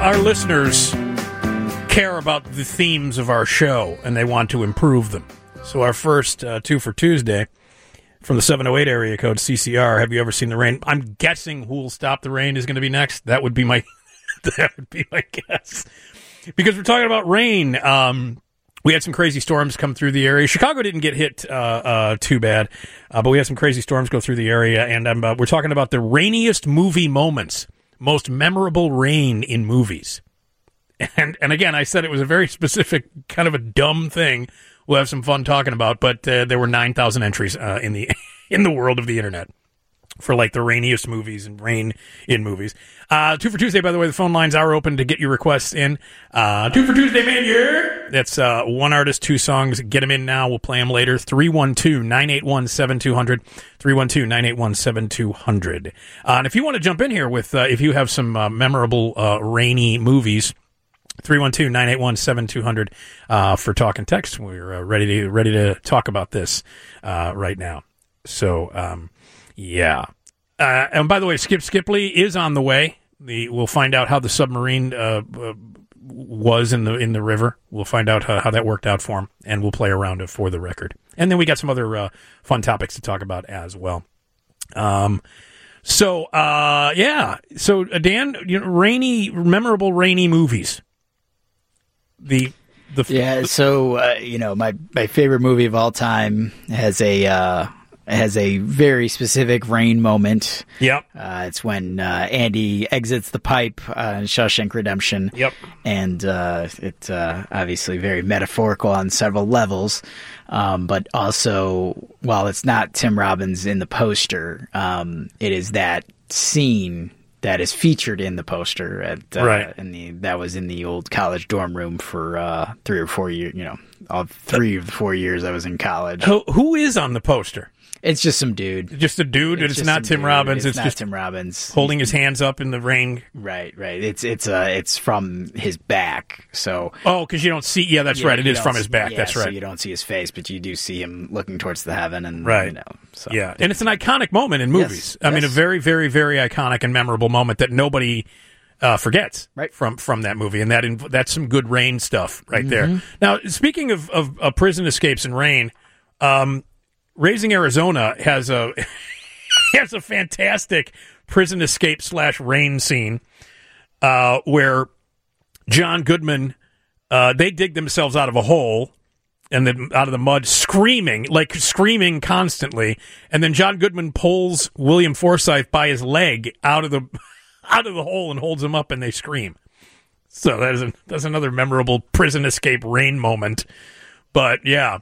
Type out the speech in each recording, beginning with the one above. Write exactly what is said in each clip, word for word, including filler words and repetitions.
our listeners care about the themes of our show, and they want to improve them. So our first uh, two for Tuesday from the seven oh eight area code C C R. Have you ever seen the rain? I'm guessing Who Will Stop the Rain is going to be next. That would be my that would be my guess, because we're talking about rain. Um, we had some crazy storms come through the area. Chicago didn't get hit uh, uh, too bad, uh, but we had some crazy storms go through the area, and um, uh, we're talking about the rainiest movie moments, most memorable rain in movies. And and again, I said it was a very specific, kind of a dumb thing. We'll have some fun talking about, but uh, there were nine thousand entries uh, in the in the world of the internet for like the rainiest movies and rain in movies. Uh, two for Tuesday, by the way, the phone lines are open to get your requests in. Uh, two for Tuesday, man, yeah. That's uh, one artist, two songs. Get them in now. We'll play them later. three one two, nine eight one, seven two zero zero. three one two, nine eight one, seven two zero zero. Uh, and if you want to jump in here with, uh, if you have some uh, memorable uh, rainy movies, three one two, nine eight one, seven two zero zero uh, for talk and text. We're uh, ready to ready to talk about this uh, right now. So, um, yeah. Uh, and by the way, Skip Skipley is on the way. The we'll find out how the submarine uh, uh, was in the in the river. We'll find out how, how that worked out for him, and we'll play around it for the record. And then we got some other uh, fun topics to talk about as well. Um. So, uh, yeah. So, uh, Dan, you know, rainy, memorable rainy movies. The the yeah. So uh, you know, my, my favorite movie of all time has a uh, has a very specific rain moment. Yep. Uh, it's when uh, Andy exits the pipe uh, in Shawshank Redemption. Yep. And uh, it's uh, obviously very metaphorical on several levels. Um, but also, while it's not Tim Robbins in the poster, um, it is that scene that is featured in the poster at uh, right. in the that was in the old college dorm room for uh, three or four years. You know, all three of the four years I was in college. Who, who is on the poster? It's just some dude. Just a dude. It's, it's not Tim dude. Robbins. It's, it's not just Tim Robbins holding his hands up in the rain. Right, right. It's it's uh it's from his back. So oh, because you don't see. Yeah, that's yeah, right. It is from see, his back. Yeah, that's right. So you don't see his face, but you do see him looking towards the heaven, and right. You know, so. Yeah, and it's an iconic moment in movies. Yes, I yes. mean, a very, very, very iconic and memorable moment that nobody uh, forgets. Right. from from that movie, and that inv- that's some good rain stuff right mm-hmm. there. Now, speaking of, of, of prison escapes and rain. Um, Raising Arizona has a has a fantastic prison escape slash rain scene uh, where John Goodman uh, they dig themselves out of a hole and then out of the mud, screaming like screaming constantly, and then John Goodman pulls William Forsythe by his leg out of the out of the hole and holds him up, and they scream. So that is a, that's another memorable prison escape rain moment. But yeah,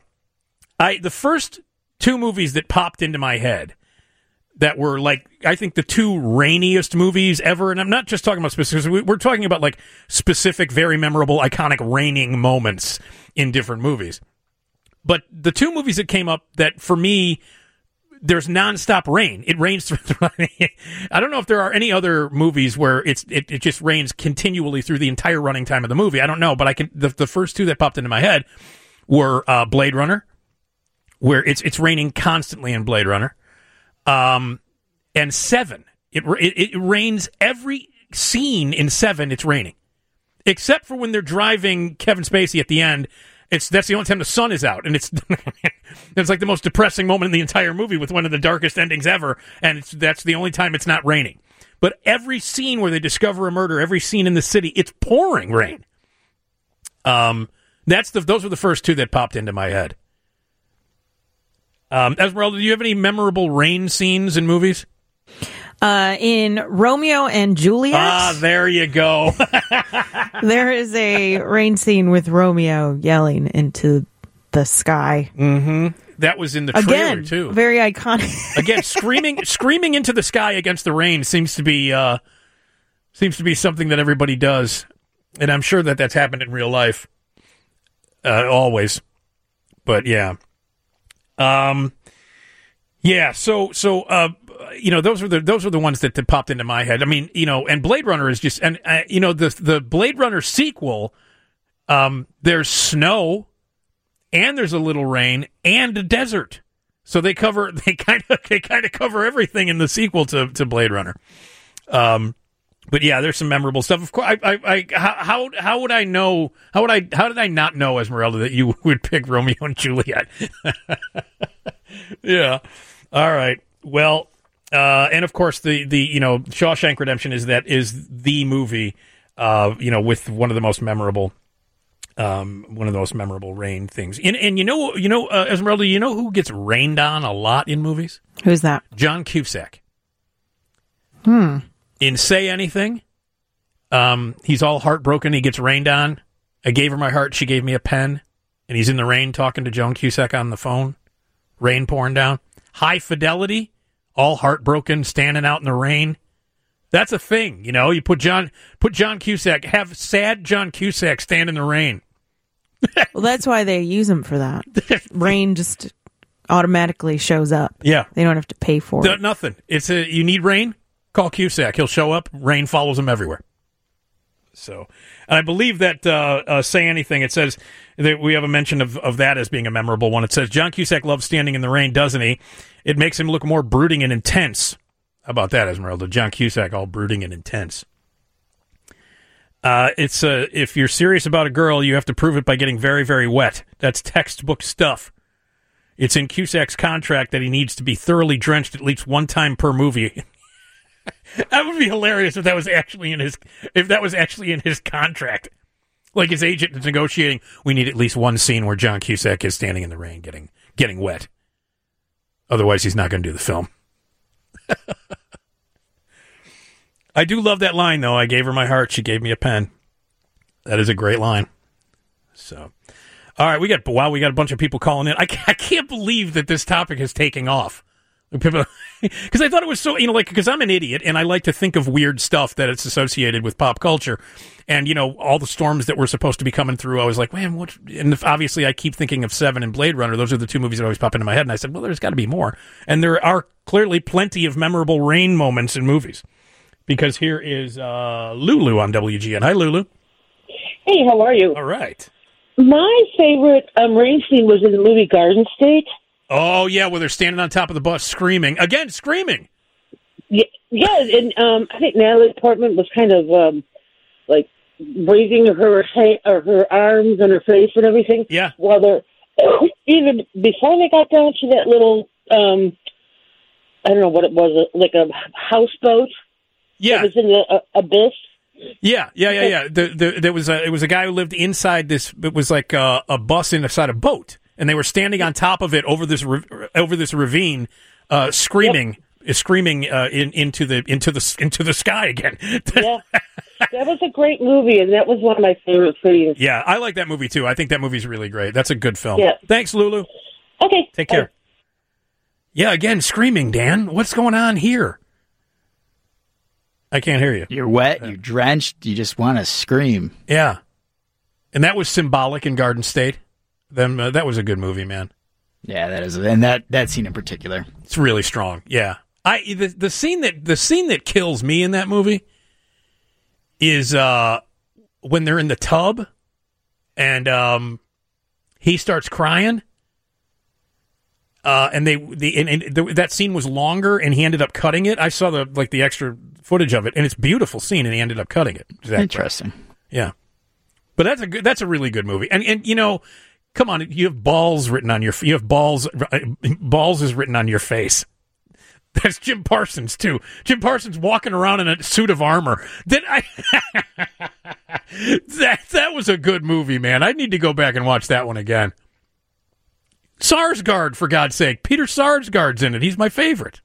I the first. Two movies that popped into my head that were like, I think the two rainiest movies ever. And I'm not just talking about specifics. We're talking about like specific, very memorable, iconic raining moments in different movies. But the two movies that came up that for me, there's nonstop rain. It rains through. I don't know if there are any other movies where it's it, it just rains continually through the entire running time of the movie. I don't know, but I can. The, the first two that popped into my head were uh, Blade Runner, where it's it's raining constantly in Blade Runner, um, and Seven. It, it it rains every scene in Seven. It's raining, except for when they're driving Kevin Spacey at the end. It's that's the only time the sun is out, and it's it's like the most depressing moment in the entire movie with one of the darkest endings ever. And it's, that's the only time it's not raining. But every scene where they discover a murder, every scene in the city, it's pouring rain. Um, that's the those were the first two that popped into my head. Um, Esmeralda, do you have any memorable rain scenes in movies? Uh, in Romeo and Juliet. Ah, there you go. There is a rain scene with Romeo yelling into the sky. Mm-hmm. That was in the trailer, Again, too. Very iconic. Again, screaming screaming into the sky against the rain seems to be uh, seems to be something that everybody does. And I'm sure that that's happened in real life. Uh, always. But, yeah. Um, yeah, so, so, uh, you know, those are the, those are the ones that, that popped into my head. I mean, you know, and Blade Runner is just, and, uh, you know, the, the Blade Runner sequel, um, there's snow and there's a little rain and a desert. So they cover, they kind of, they kind of cover everything in the sequel to, to Blade Runner. Um, but yeah, there's some memorable stuff. Of course, I, I, I how how would I know? How would I? How did I not know, Esmeralda, that you would pick Romeo and Juliet? Yeah. All right. Well, uh, and of course, the the you know Shawshank Redemption is that is the movie, uh, you know, with one of the most memorable. Um, one of the most memorable rain things. And, and you know, you know, uh, Esmeralda, you know who gets rained on a lot in movies? Who's that? John Cusack. Hmm. In Say Anything, um, he's all heartbroken. He gets rained on. I gave her my heart. She gave me a pen. And he's in the rain talking to Joan Cusack on the phone. Rain pouring down. High Fidelity, all heartbroken, standing out in the rain. That's a thing, you know. You put John, put John Cusack, have sad John Cusack stand in the rain. Well, that's why they use him for that. Rain just automatically shows up. Yeah. They don't have to pay for D- it. Nothing. It's a, you need rain? Call Cusack. He'll show up. Rain follows him everywhere. So, and I believe that uh, uh, Say Anything, it says that we have a mention of, of that as being a memorable one. It says, John Cusack loves standing in the rain, doesn't he? It makes him look more brooding and intense. How about that, Esmeralda? John Cusack, all brooding and intense. Uh, it's uh, if you're serious about a girl, you have to prove it by getting very, very wet. That's textbook stuff. It's in Cusack's contract that he needs to be thoroughly drenched at least one time per movie. That would be hilarious if that was actually in his if that was actually in his contract. Like his agent is negotiating, we need at least one scene where John Cusack is standing in the rain getting getting wet. Otherwise, he's not going to do the film. I do love that line, though. I gave her my heart. She gave me a pen. That is a great line. So, all right, we got wow, we got a bunch of people calling in. I, I can't believe that this topic is taking off. Because I thought it was so, you know, like, because I'm an idiot and I like to think of weird stuff that it's associated with pop culture. And, you know, all the storms that were supposed to be coming through, I was like, man, what? And if, obviously I keep thinking of Seven and Blade Runner. Those are the two movies that always pop into my head. And I said, well, there's got to be more. And there are clearly plenty of memorable rain moments in movies. Because here is uh, Lulu on W G N. Hi, Lulu. Hey, how are you? All right. My favorite um, rain scene was in the movie Garden State. Oh, yeah, where they're standing on top of the bus screaming. Again, screaming. Yeah, yeah and um, I think Natalie Portman was kind of um, like raising her ha- or her arms and her face and everything. Yeah. While they're even before they got down to that little, um, I don't know what it was, like a houseboat. Yeah. That was in the uh, abyss. Yeah, yeah, yeah, yeah. The, the, there was a, it was a guy who lived inside this. It was like a, a bus inside a boat, and they were standing on top of it over this over this ravine, uh, screaming, yep. screaming uh, in, into the into the into the sky again. Yeah, that was a great movie, and that was one of my favorite scenes. Yeah, I like that movie too. I think that movie's really great. That's a good film. Yeah. Thanks, Lulu. Okay, take care. Bye. Yeah, again, screaming, Dan. What's going on here? I can't hear you. You're wet, you're drenched, you just want to scream. Yeah. And that was symbolic in Garden State. Them, uh, that was a good movie, man. Yeah, that is, and that, that scene in particular. It's really strong. Yeah. I the, the scene that the scene that kills me in that movie is uh, when they're in the tub and um, he starts crying. Uh, and they the and, and the, that scene was longer, and he ended up cutting it. I saw the like the extra footage of it, and it's a beautiful scene, and he ended up cutting it. Exactly. Interesting. Yeah, but that's a good, that's a really good movie. And and you know, come on, you have balls written on your you have balls balls is written on your face. That's Jim Parsons too. Jim Parsons walking around in a suit of armor. That I that that was a good movie, man. I need to go back and watch that one again. Sarsgaard, for God's sake. Peter Sarsgaard's in it. He's my favorite.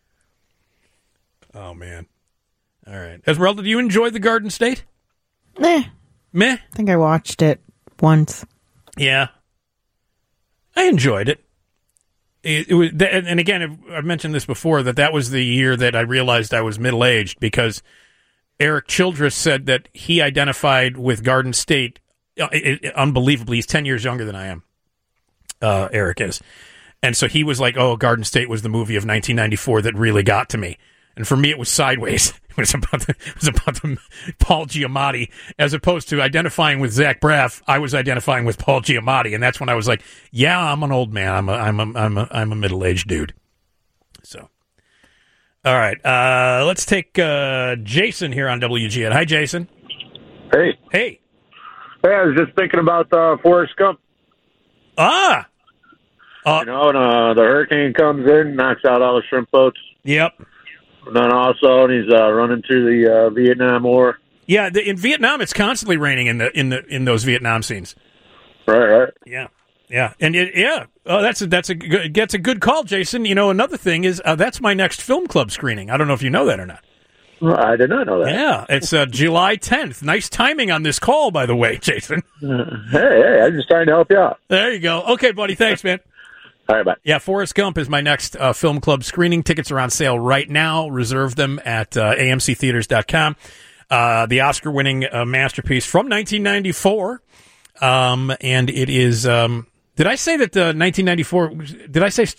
Oh, man. All right. Esmeralda, do you enjoy The Garden State? Meh. Meh? I think I watched it once. Yeah. I enjoyed it. It, it was, and again, I've mentioned this before, that that was the year that I realized I was middle-aged, because Eric Childress said that he identified with Garden State. It, it, unbelievably, he's ten years younger than I am. Uh, Eric is. And so he was like, oh, Garden State was the movie of nineteen ninety-four that really got to me. And for me, it was Sideways. It was about the, it was about the Paul Giamatti. As opposed to identifying with Zach Braff, I was identifying with Paul Giamatti. And that's when I was like, yeah, I'm an old man. I'm a, I'm a, I'm a, I'm a middle-aged dude. So, All right. Uh, let's take uh, Jason here on W G N. Hi, Jason. Hey. Hey. Hey, I was just thinking about uh, Forrest Gump. Ah. Uh, you know, and uh, the hurricane comes in, knocks out all the shrimp boats. Yep. And then also he's uh, running through the uh, Vietnam War. Yeah, the, in Vietnam, it's constantly raining in the in the in those Vietnam scenes. Right, right. Yeah, yeah, and it, yeah. Oh, that's a, that's a good, that's a good call, Jason. You know, another thing is uh, that's my next film club screening. I don't know if you know that or not. Well, I did not know that. Yeah, it's uh, July tenth. Nice timing on this call, by the way, Jason. Uh, hey, hey, I'm just trying to help you out. There you go. Okay, buddy. Thanks, man. All right, bye. Yeah, Forrest Gump is my next uh, film club screening. Tickets are on sale right now. Reserve them at uh, A M C theaters dot com. Uh, the Oscar-winning uh, masterpiece from nineteen ninety-four. Um, and it is, um, did I say that uh, nineteen ninety-four, did I say,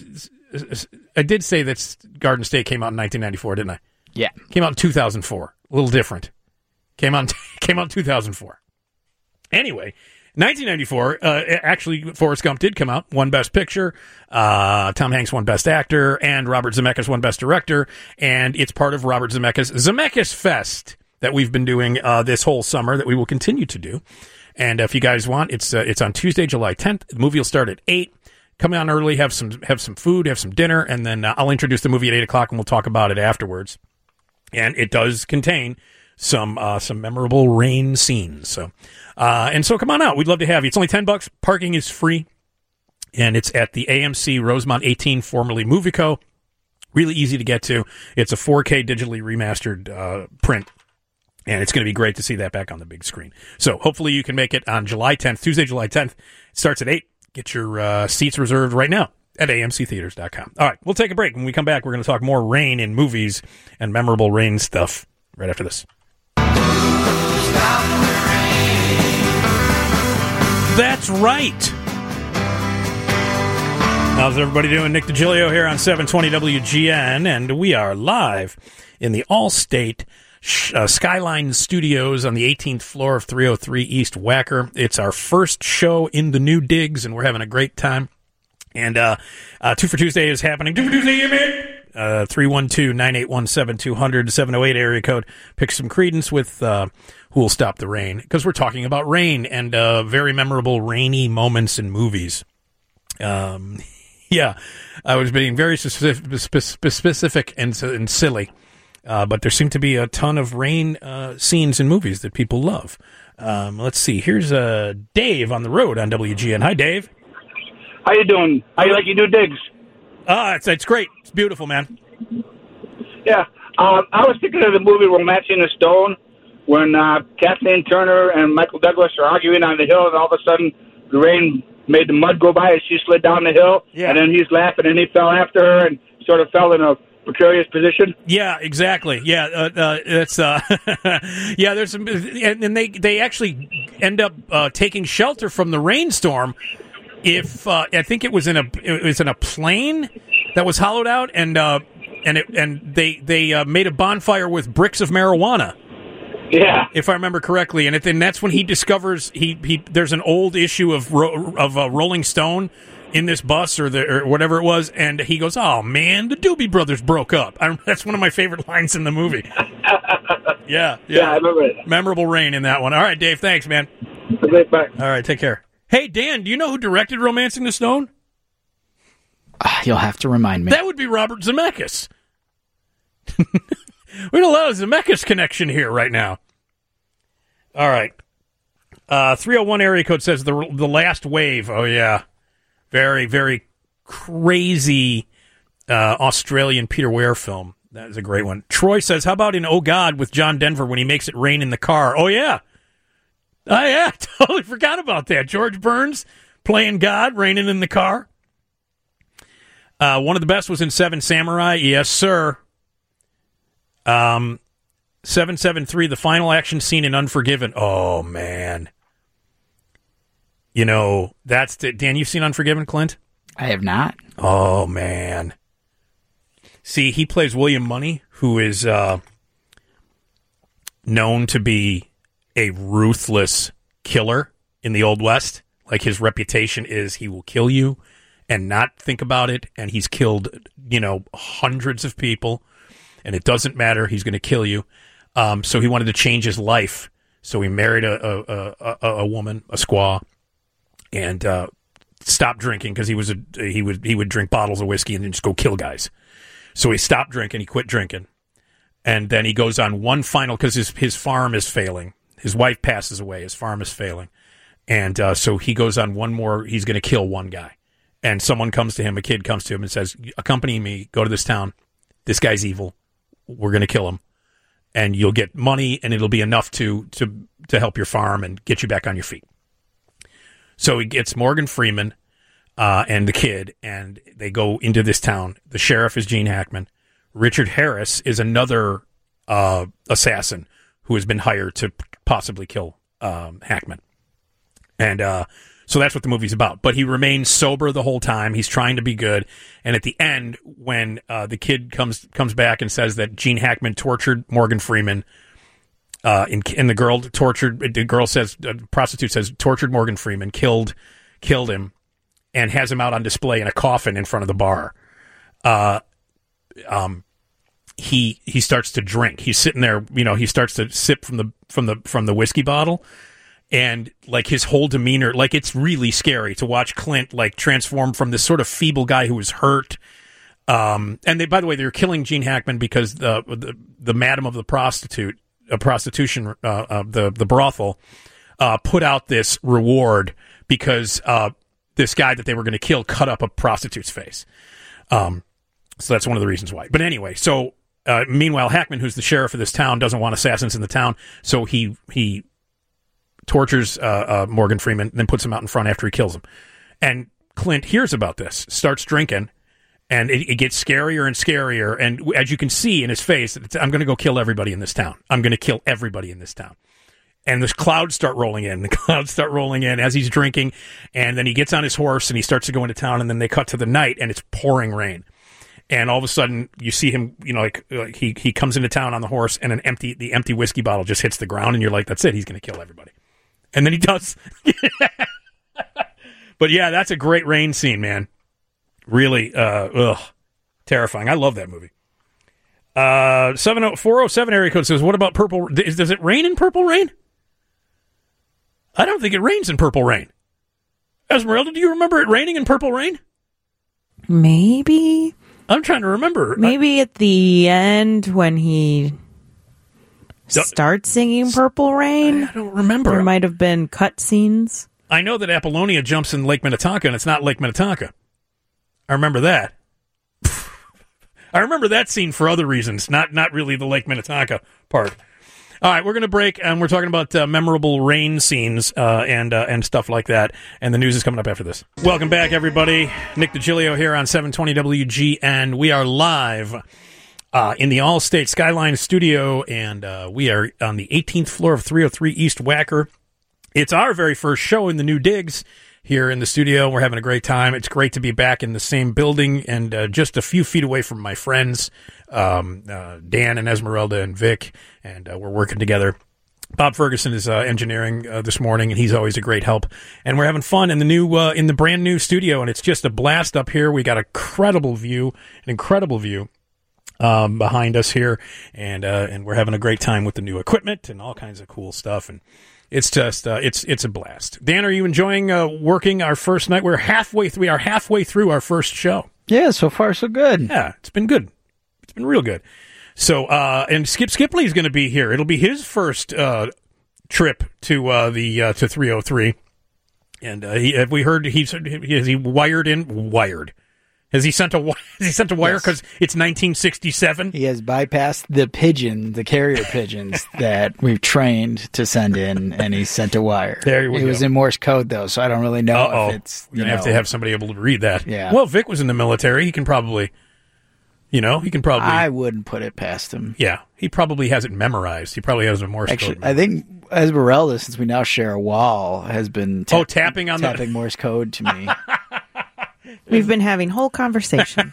I did say that Garden State came out in nineteen ninety-four, didn't I? Yeah. Came out in two thousand four. A little different. Came out, came out in two thousand four. Anyway. nineteen ninety-four, uh, actually, Forrest Gump did come out, won Best Picture, uh, Tom Hanks won Best Actor, and Robert Zemeckis won Best Director, and it's part of Robert Zemeckis' Zemeckis Fest that we've been doing uh, this whole summer, that we will continue to do. And if you guys want, it's uh, it's on Tuesday, July tenth. The movie will start at eight. Come on early, have some have some food, have some dinner, and then uh, I'll introduce the movie at eight o'clock, and we'll talk about it afterwards. And it does contain some uh, some memorable rain scenes. So, uh, and so come on out. We'd love to have you. It's only ten bucks. Parking is free, and it's at the A M C Rosemont eighteen, formerly Movie Co. Really easy to get to. It's a four K digitally remastered uh, print, and it's going to be great to see that back on the big screen. So hopefully you can make it on July tenth, Tuesday, July tenth. It starts at eight. Get your uh, seats reserved right now at A M C theaters dot com. All right, we'll take a break. When we come back, we're going to talk more rain in movies and memorable rain stuff right after this. That's right. How's everybody doing? Nick DiGilio here on seven twenty W G N, and we are live in the Allstate uh, Skyline Studios on the eighteenth floor of three oh three East Wacker. It's our first show in the new digs, and we're having a great time. And uh, uh, Two for Tuesday is happening. Two for Tuesday, man. Uh, three one two, nine eight one, seven two zero zero, seven oh eight area code. Pick some credence with uh, Who Will Stop the Rain, because we're talking about rain and uh, very memorable rainy moments in movies. Um, yeah, I was being very specific, specific and, and silly, uh, but there seem to be a ton of rain uh, scenes in movies that people love. Um, let's see. Here's uh, Dave on the road on W G N. Hi, Dave. How you doing? How you like your new digs? Ah, it's it's great. It's beautiful, man. Yeah, uh, I was thinking of the movie Romancing the Stone, when uh, Kathleen Turner and Michael Douglas are arguing on the hill, and all of a sudden the rain made the mud go by as she slid down the hill, yeah. And then he's laughing, and he fell after her and sort of fell in a precarious position. Yeah, exactly. Yeah, uh, uh, it's uh, yeah. There's some, and, and they they actually end up uh, taking shelter from the rainstorm. If uh, I think it was in a it was in a plane that was hollowed out, and uh, and it, and they they uh, made a bonfire with bricks of marijuana. Yeah, if I remember correctly, and it, and that's when he discovers he, he there's an old issue of ro- of uh, Rolling Stone in this bus or the or whatever it was, and he goes, "Oh man, the Doobie Brothers broke up." I, that's one of my favorite lines in the movie. yeah, yeah, yeah, I remember it. Memorable rain in that one. All right, Dave, thanks, man. Right back. All right, take care. Hey, Dan, do you know who directed Romancing the Stone? Uh, you'll have to remind me. That would be Robert Zemeckis. We have a lot of Zemeckis connection here right now. All right. Uh, three oh one area code says the the Last Wave. Oh, yeah. Very, very crazy uh, Australian Peter Weir film. That is a great one. Troy says, how about in Oh God with John Denver when he makes it rain in the car? Oh, yeah. Oh, yeah, totally forgot about that. George Burns playing God, raining in the car. Uh, one of the best was in Seven Samurai. Yes, sir. Um, seven seven three, the final action scene in Unforgiven. Oh, man. You know, that's... The, Dan, you've seen Unforgiven, Clint? I have not. Oh, man. See, he plays William Money, who is uh, known to be a ruthless killer in the Old West. Like, his reputation is he will kill you and not think about it, and he's killed, you know, hundreds of people. and it doesn't matter. He's going to kill you. Um, so he wanted to change his life. So he married a a, a, a, a woman, a squaw, and uh, stopped drinking because he was a he would he would drink bottles of whiskey and then just go kill guys. So he stopped drinking. He quit drinking, and then he goes on one final because his his farm is failing. His wife passes away. His farm is failing, and uh, so he goes on one more. He's going to kill one guy, and someone comes to him. A kid comes to him and says, "Accompany me. Go to this town. This guy's evil. We're going to kill him." And you'll get money, and it'll be enough to to to help your farm and get you back on your feet. So he gets Morgan Freeman uh, and the kid, and they go into this town. The sheriff is Gene Hackman. Richard Harris is another uh, assassin who has been hired to possibly kill um, Hackman. And uh, so that's what the movie's about. But he remains sober the whole time. He's trying to be good. And at the end, when uh, the kid comes comes back and says that Gene Hackman tortured Morgan Freeman, uh, and, and the girl tortured, the girl says, the prostitute says, tortured Morgan Freeman, killed killed him, and has him out on display in a coffin in front of the bar. Uh, um, he he starts to drink. He's sitting there, you know, he starts to sip from the from the from the whiskey bottle. And like his whole demeanor, like it's really scary to watch Clint like transform from this sort of feeble guy who was hurt. Um, and they, by the way, they're killing Gene Hackman because the the, the madam of the prostitute, a prostitution, uh, uh, the the brothel, uh, put out this reward because uh, this guy that they were going to kill cut up a prostitute's face. Um, so that's one of the reasons why. But anyway, so uh, meanwhile, Hackman, who's the sheriff of this town, doesn't want assassins in the town, so he he. tortures uh, uh, Morgan Freeman, and then puts him out in front after he kills him. And Clint hears about this, starts drinking, and it, it gets scarier and scarier. And as you can see in his face, it's, I'm going to go kill everybody in this town. I'm going to kill everybody in this town. And the clouds start rolling in. The clouds start rolling in as he's drinking, and then he gets on his horse and he starts to go into town. And then they cut to the night, and it's pouring rain. And all of a sudden, you see him, you know, like, like he he comes into town on the horse, and an empty the empty whiskey bottle just hits the ground, and you're like, that's it. He's going to kill everybody. And then he does. But yeah, that's a great rain scene, man. Really, uh, ugh, terrifying. I love that movie. Uh, four oh seven area code says, what about Purple? Does, does it rain in Purple Rain? I don't think it rains in Purple Rain. Esmeralda, do you remember it raining in Purple Rain? Maybe. I'm trying to remember. Maybe I, at the end when he start singing Purple Rain? I don't remember. There might have been cut scenes. I know that Apollonia jumps in Lake Minnetonka, and it's not Lake Minnetonka. I remember that. I remember that scene for other reasons, not not really the Lake Minnetonka part. All right, we're going to break, and we're talking about uh, memorable rain scenes uh, and uh, and stuff like that, and the news is coming up after this. Welcome back, everybody. Nick DiGilio here on seven twenty W G N. We are live Uh, in the All-State Skyline studio, and uh, we are on the eighteenth floor of three oh three East Wacker. It's our very first show in the new digs here in the studio. We're having a great time. It's great to be back in the same building and uh, just a few feet away from my friends, um, uh, Dan and Esmeralda and Vic, and uh, we're working together. Bob Ferguson is uh, engineering uh, this morning, and he's always a great help. And we're having fun in the new, uh, in the brand new studio, and it's just a blast up here. We got a incredible view, an incredible view. Um, behind us here, and uh, and we're having a great time with the new equipment and all kinds of cool stuff, and it's just uh, it's it's a blast. Dan, are you enjoying uh, working our first night? We're halfway through. We are halfway through our first show. Yeah, so far so good. Yeah, it's been good. It's been real good. So, uh, and Skip Skipley is going to be here. It'll be his first uh, trip to uh, the uh, to three oh three, and uh, he, have we heard he's has he wired in wired. Has he sent a has he sent a wire because yes. It's nineteen sixty-seven? He has bypassed the pigeon, the carrier pigeons that we've trained to send in, and he sent a wire. There we it go. was in Morse code though, so I don't really know Uh-oh. if it's. You're gonna have to have somebody able to read that. Yeah. Well, Vic was in the military. He can probably, you know, he can probably. I wouldn't put it past him. Yeah, he probably has it memorized. He probably has a Morse Actually, code. I think Esmeralda, since we now share a wall, has been ta- oh tapping on tapping the Morse code to me. We've been having whole conversations.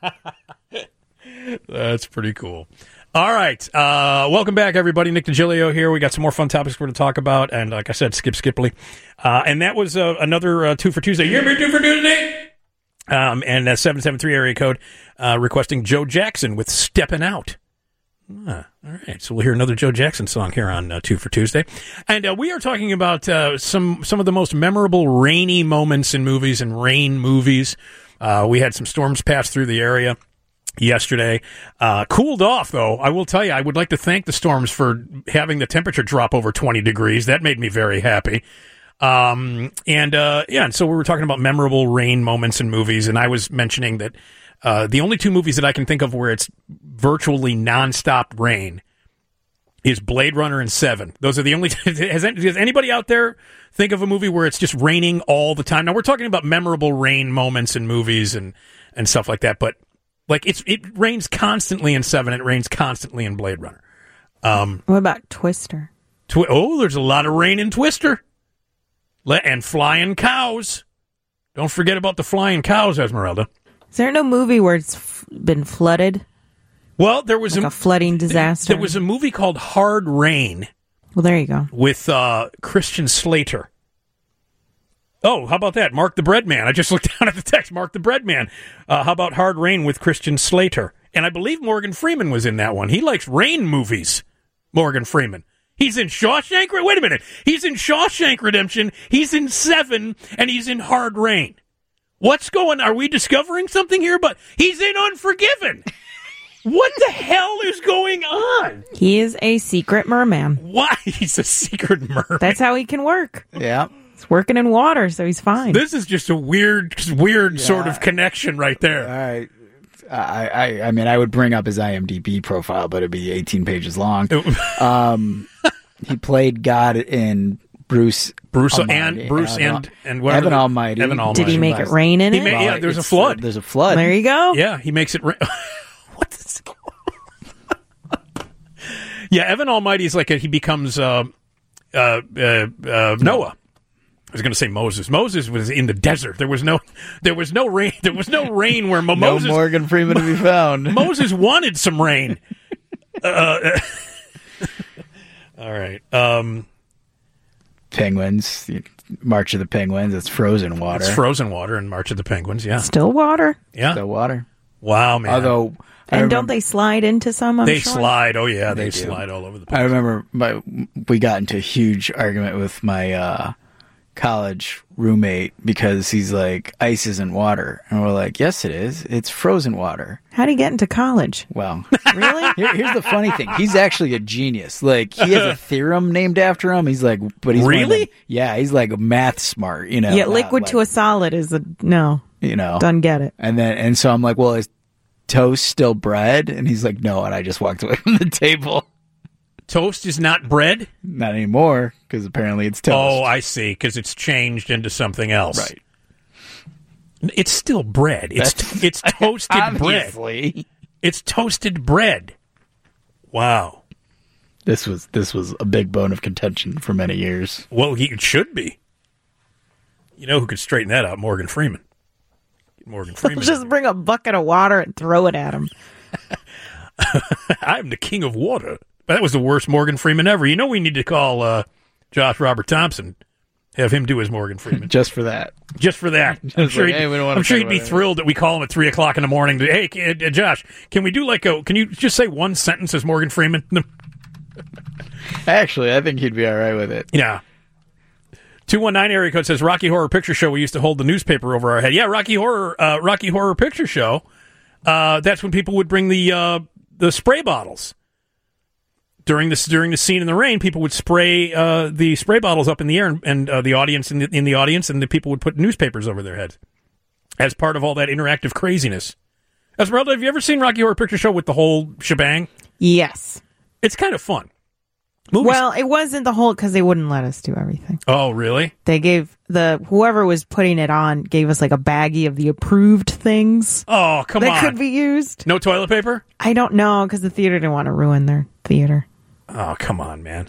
That's pretty cool. All right. Uh, welcome back, everybody. Nick DiGilio here. We got some more fun topics we're going to talk about. And like I said, Skip Skipley. Uh, and that was uh, another uh, Two for Tuesday. You hear me, Two for Tuesday? Um, and uh, seven seven three area code uh, requesting Joe Jackson with Steppin' Out. Ah, all right, so we'll hear another Joe Jackson song here on uh, Two for Tuesday, and uh, we are talking about uh, some some of the most memorable rainy moments in movies and rain movies. Uh, we had some storms pass through the area yesterday. Uh, cooled off, though. I will tell you, I would like to thank the storms for having the temperature drop over twenty degrees. That made me very happy. Um, and uh, yeah, and so we were talking about memorable rain moments in movies, and I was mentioning that. Uh, the only two movies that I can think of where it's virtually nonstop rain is Blade Runner and Seven. Those are the only. Has, does anybody out there think of a movie where it's just raining all the time? Now we're talking about memorable rain moments in movies and, and stuff like that, but like it's it rains constantly in Seven. It rains constantly in Blade Runner. Um, what about Twister? Twi- oh, there's a lot of rain in Twister, Le- and flying cows. Don't forget about the flying cows, Esmeralda. Is there no movie where it's f- been flooded? Well, there was like a, a flooding disaster. There was a movie called Hard Rain. Well, there you go. With uh, Christian Slater. Oh, how about that? Mark the Bread Man. I just looked down at the text. Mark the Bread Man. Uh, how about Hard Rain with Christian Slater? And I believe Morgan Freeman was in that one. He likes rain movies, Morgan Freeman. He's in Shawshank. Wait a minute. He's in Shawshank Redemption. He's in Seven, and he's in Hard Rain. What's going? Are we discovering something here? But he's in Unforgiven. What the hell is going on? He is a secret merman. Why? He's a secret merman. That's how he can work. Yeah. He's working in water, so he's fine. This is just a weird, weird Yeah. sort of connection right there. All right. I, I, I mean, I would bring up his I M D B profile, but it'd be eighteen pages long. um, he played God in Bruce, Bruce Almighty, and Bruce Evan, and and whatever Evan the- Almighty. Evan Almighty. Did he make it rain in He it? made- yeah, there's a It's- flood. There's a flood. There you go. Yeah, he makes it. Ra- what is going on? Yeah, Evan Almighty is like a, he becomes uh, uh, uh, uh, Noah. I was going to say Moses. Moses was in the desert. There was no, there was no rain. There was no rain where Mo- no Moses. Morgan Freeman to be found. Moses wanted some rain. Uh, all right. Um, Penguins, March of the Penguins. It's frozen water. it's frozen water in March of the Penguins. Yeah. Still water. Yeah. The water. Wow, man. Although, I And remember, don't they slide into some? I'm they sure? slide. Oh yeah, they, They do. slide all over the place. I remember my we got into a huge argument with my uh, college roommate because he's like, ice isn't water, and we're like, yes, it is. It's frozen water. How'd he get into college? Well, Really? here, here's the funny thing: he's actually a genius. Like he has a theorem named after him. He's like, but he's one of Really? them- yeah, he's like math smart. You know, yeah, not liquid like, to a solid is a no. you know, Doesn't get it. and then and so I'm like, well, is toast still bread? And he's like, no, and I just walked away from the table. Toast is not bread? Not anymore, because apparently it's toast. Oh, I see, because it's changed into something else. Right. It's still bread. It's That's- it's toasted bread. Obviously. It's toasted bread. Wow. This was this was a big bone of contention for many years. Well, he it should be. You know who could straighten that out? Morgan Freeman. Morgan Freeman. Just bring a bucket of water and throw it at him. I'm the king of water. That was the worst Morgan Freeman ever. You know we need to call uh, Josh Robert Thompson, have him do his Morgan Freeman. Just for that. Just for that. I'm sure, like, he'd, hey, we don't wanna I'm sure talk he'd be about it. thrilled that we call him at three o'clock in the morning. To, hey, can- uh, Josh, can we do like a? Can you just say one sentence as Morgan Freeman? Actually, I think he'd be all right with it. Yeah. two one nine area code says Rocky Horror Picture Show. We used to hold the newspaper over our head. Yeah, Rocky Horror, uh, Rocky Horror Picture Show. Uh, that's when people would bring the uh, the spray bottles. During this during the scene in the rain, people would spray uh, the spray bottles up in the air, and, and uh, the audience in the, in the audience, and the people would put newspapers over their heads as part of all that interactive craziness. Esmeralda, have you ever seen Rocky Horror Picture Show with the whole shebang? Yes. It's kind of fun. Movies- Well, it wasn't the whole because they wouldn't let us do everything. oh, really? They gave the whoever was putting it on gave us like a baggie of the approved things Oh, come that on. could be used. No toilet paper? I don't know because the theater didn't want to ruin their theater, Oh, come on, man.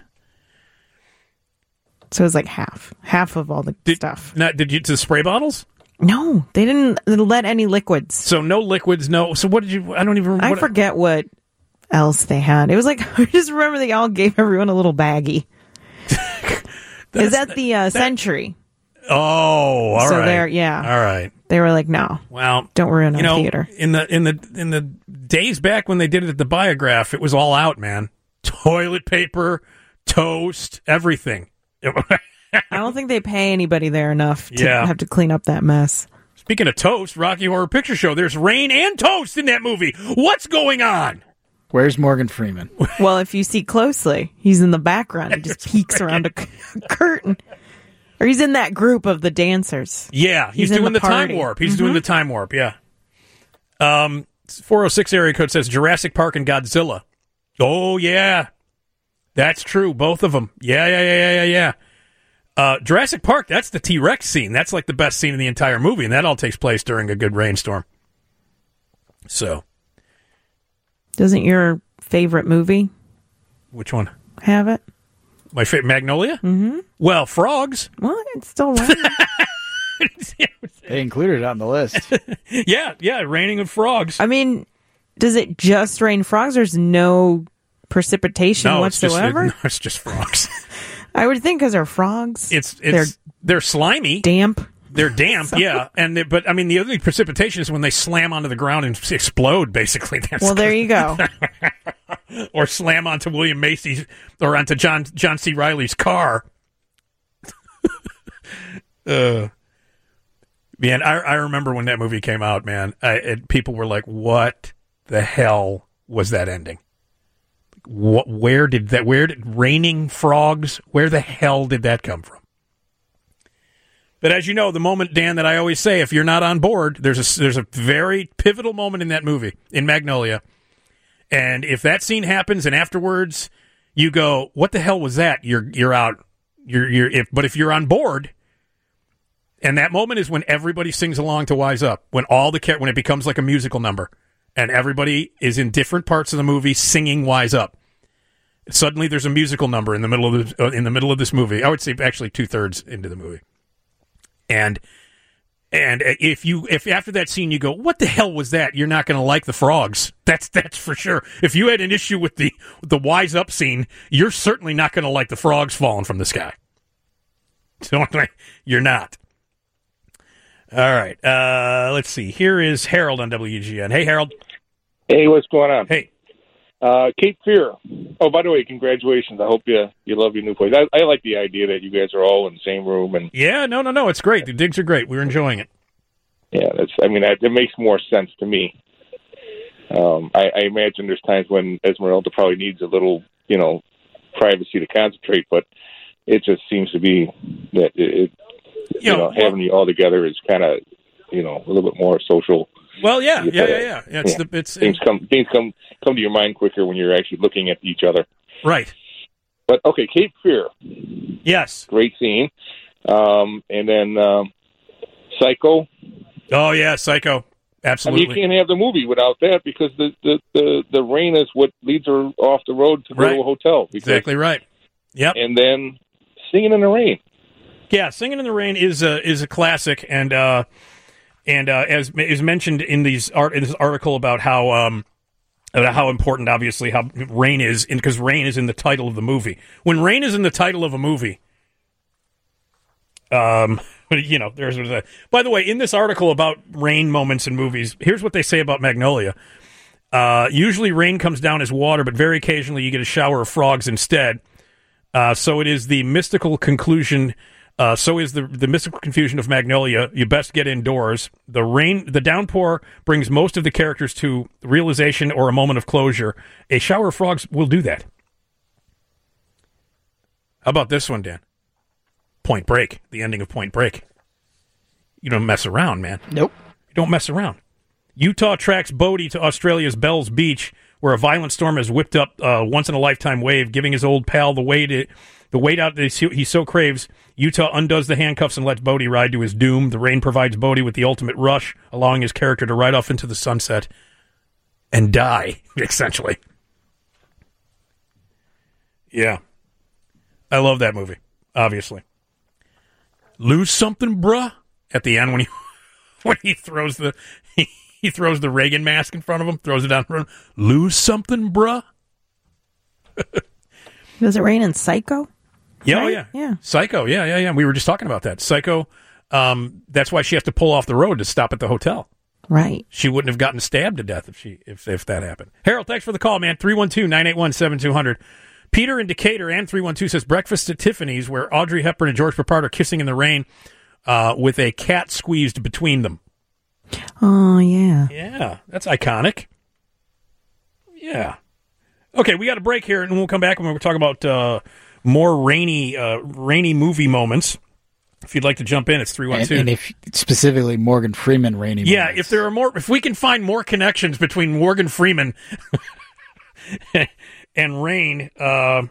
so it was like half, half of all the Did, stuff. Not, did you the spray bottles? No, they didn't let any liquids. So no liquids, no. So what did you? I don't even. I what, forget what else they had. It was like I just remember they all gave everyone a little baggie. Is that the uh, Century? Oh, all right. So there, yeah. All right. They were like, no, Well, don't ruin you our know, theater. in the in the in the days back when they did it at the Biograph, it was all out, man. Toilet paper, toast, everything. I don't think they pay anybody there enough to Yeah. have to clean up that mess. Speaking of toast, Rocky Horror Picture Show, there's rain and toast in that movie. What's going on? Where's Morgan Freeman? Well, if you see closely, he's in the background. He just peeks around a c- curtain. Or he's in that group of the dancers. Yeah, he's, He's in doing the, the time party. warp. He's Mhm. doing the time warp, yeah. Um, four oh six area code says Jurassic Park and Godzilla. Oh, yeah. That's true. Both of them. Yeah, yeah, yeah, yeah, yeah, yeah. Uh, Jurassic Park, that's the T-Rex scene. That's like the best scene in the entire movie, and that all takes place during a good rainstorm. So, Doesn't your favorite movie which one? have it? My favorite, Magnolia? Mm-hmm. Well, frogs. Well, it's still raining. They included it on the list. yeah, yeah, raining of frogs. I mean, does it just rain frogs? There's no precipitation no, it's just, whatsoever? no, it's just frogs. I would think because they're frogs. It's it's they're they're slimy. damp. They're damp, So- yeah, and they, but I mean the other precipitation is when they slam onto the ground and explode. Basically, that's Well, there you go. or slam onto William Macy's or onto John John C. Reilly's car. uh, man, I I remember when that movie came out. Man, I, it, people were like, "What the hell was that ending? What? Where did that? Where did raining frogs? Where the hell did that come from?" But as you know, the moment, Dan, that I always say, if you're not on board, there's a there's a very pivotal moment in that movie, in Magnolia. And if that scene happens and afterwards you go, what the hell was that? You're you're out. You're you're if but if you're on board, and that moment is when everybody sings along to Wise Up, when all the char- when it becomes like a musical number and everybody is in different parts of the movie singing Wise Up. Suddenly there's a musical number in the middle of the, uh, in the middle of this movie. I would say actually two-thirds into the movie. And and if you if after that scene you go, what the hell was that? You're not going to like the frogs. That's that's for sure. If you had an issue with the with the Wise Up scene, you're certainly not going to like the frogs falling from the sky. So you're not. All right. Uh, let's see. Here is Harold on W G N. Hey, Harold. Hey, what's going on? Hey. Uh, Cape Fear. Oh, by the way, congratulations. I hope you you love your new place. I, I like the idea that you guys are all in the same room. And Yeah, no, no, no. It's great. The digs are great. We're enjoying it. yeah, that's. I mean, that, it makes more sense to me. Um, I, I imagine there's times when Esmeralda probably needs a little, you know, privacy to concentrate, but it just seems to be that it, it you, You know, know, well- having you all together is kind of, you know, a little bit more social. Well, yeah, You yeah, gotta- yeah, yeah. yeah it's yeah. the it's Things come things come come to your mind quicker when you're actually looking at each other. right. But okay, Cape Fear. Yes. Great scene. Um, and then um, Psycho. Oh yeah, Psycho. I mean, Absolutely. you can't have the movie without that because the, the, the, the rain is what leads her off the road to go Right. to a hotel. Because, Exactly right. Yep. And then Singing in the Rain. Yeah, "Singing in the Rain" is a is a classic, and uh, and uh, as is mentioned in these art in this article about how um about how important, obviously, how rain is, because rain is in the title of the movie. When rain is in the title of a movie, um, you know, there's a. By the way, in this article about rain moments in movies, here's what they say about Magnolia. Uh, usually, rain comes down as water, but very occasionally, you get a shower of frogs instead. Uh, so it is the mystical conclusion. Uh, so is the the mystical confusion of Magnolia. You best get indoors. The rain, the downpour brings most of the characters to realization or a moment of closure. A shower of frogs will do that. How about this one, Dan? Point Break. The ending of Point Break. You don't mess around, man. Nope. You don't mess around. Utah tracks Bodie to Australia's Bells Beach, where a violent storm has whipped up a once-in-a-lifetime wave, giving his old pal the weight it, the weight out that he so craves. Utah undoes the handcuffs and lets Bodie ride to his doom. The rain provides Bodie with the ultimate rush, allowing his character to ride off into the sunset and die, essentially. Yeah. I love that movie, obviously. Lose something, bruh? At the end when he when he throws the he, he throws the Reagan mask in front of him, throws it down in front of him. Lose something, bruh? Does it rain in Psycho? Yeah, oh Right? yeah. Yeah. Psycho, yeah, yeah, yeah. We were just talking about that. Psycho, um, that's why she has to pull off the road to stop at the hotel. Right. She wouldn't have gotten stabbed to death if she if if that happened. Harold, thanks for the call, man. three one two, nine eight one, seven two zero zero. Peter in Decatur and three one two says Breakfast at Tiffany's, where Audrey Hepburn and George Papard are kissing in the rain uh, with a cat squeezed between them. Oh, yeah. Yeah, that's iconic. Yeah. Okay, we got a break here, and we'll come back and we'll talk about uh, more rainy uh, rainy movie moments. If you'd like to jump in, it's three one two. And, and if specifically Morgan Freeman rainy Yeah, moments. if there are more, if we can find more connections between Morgan Freeman and rain, uh,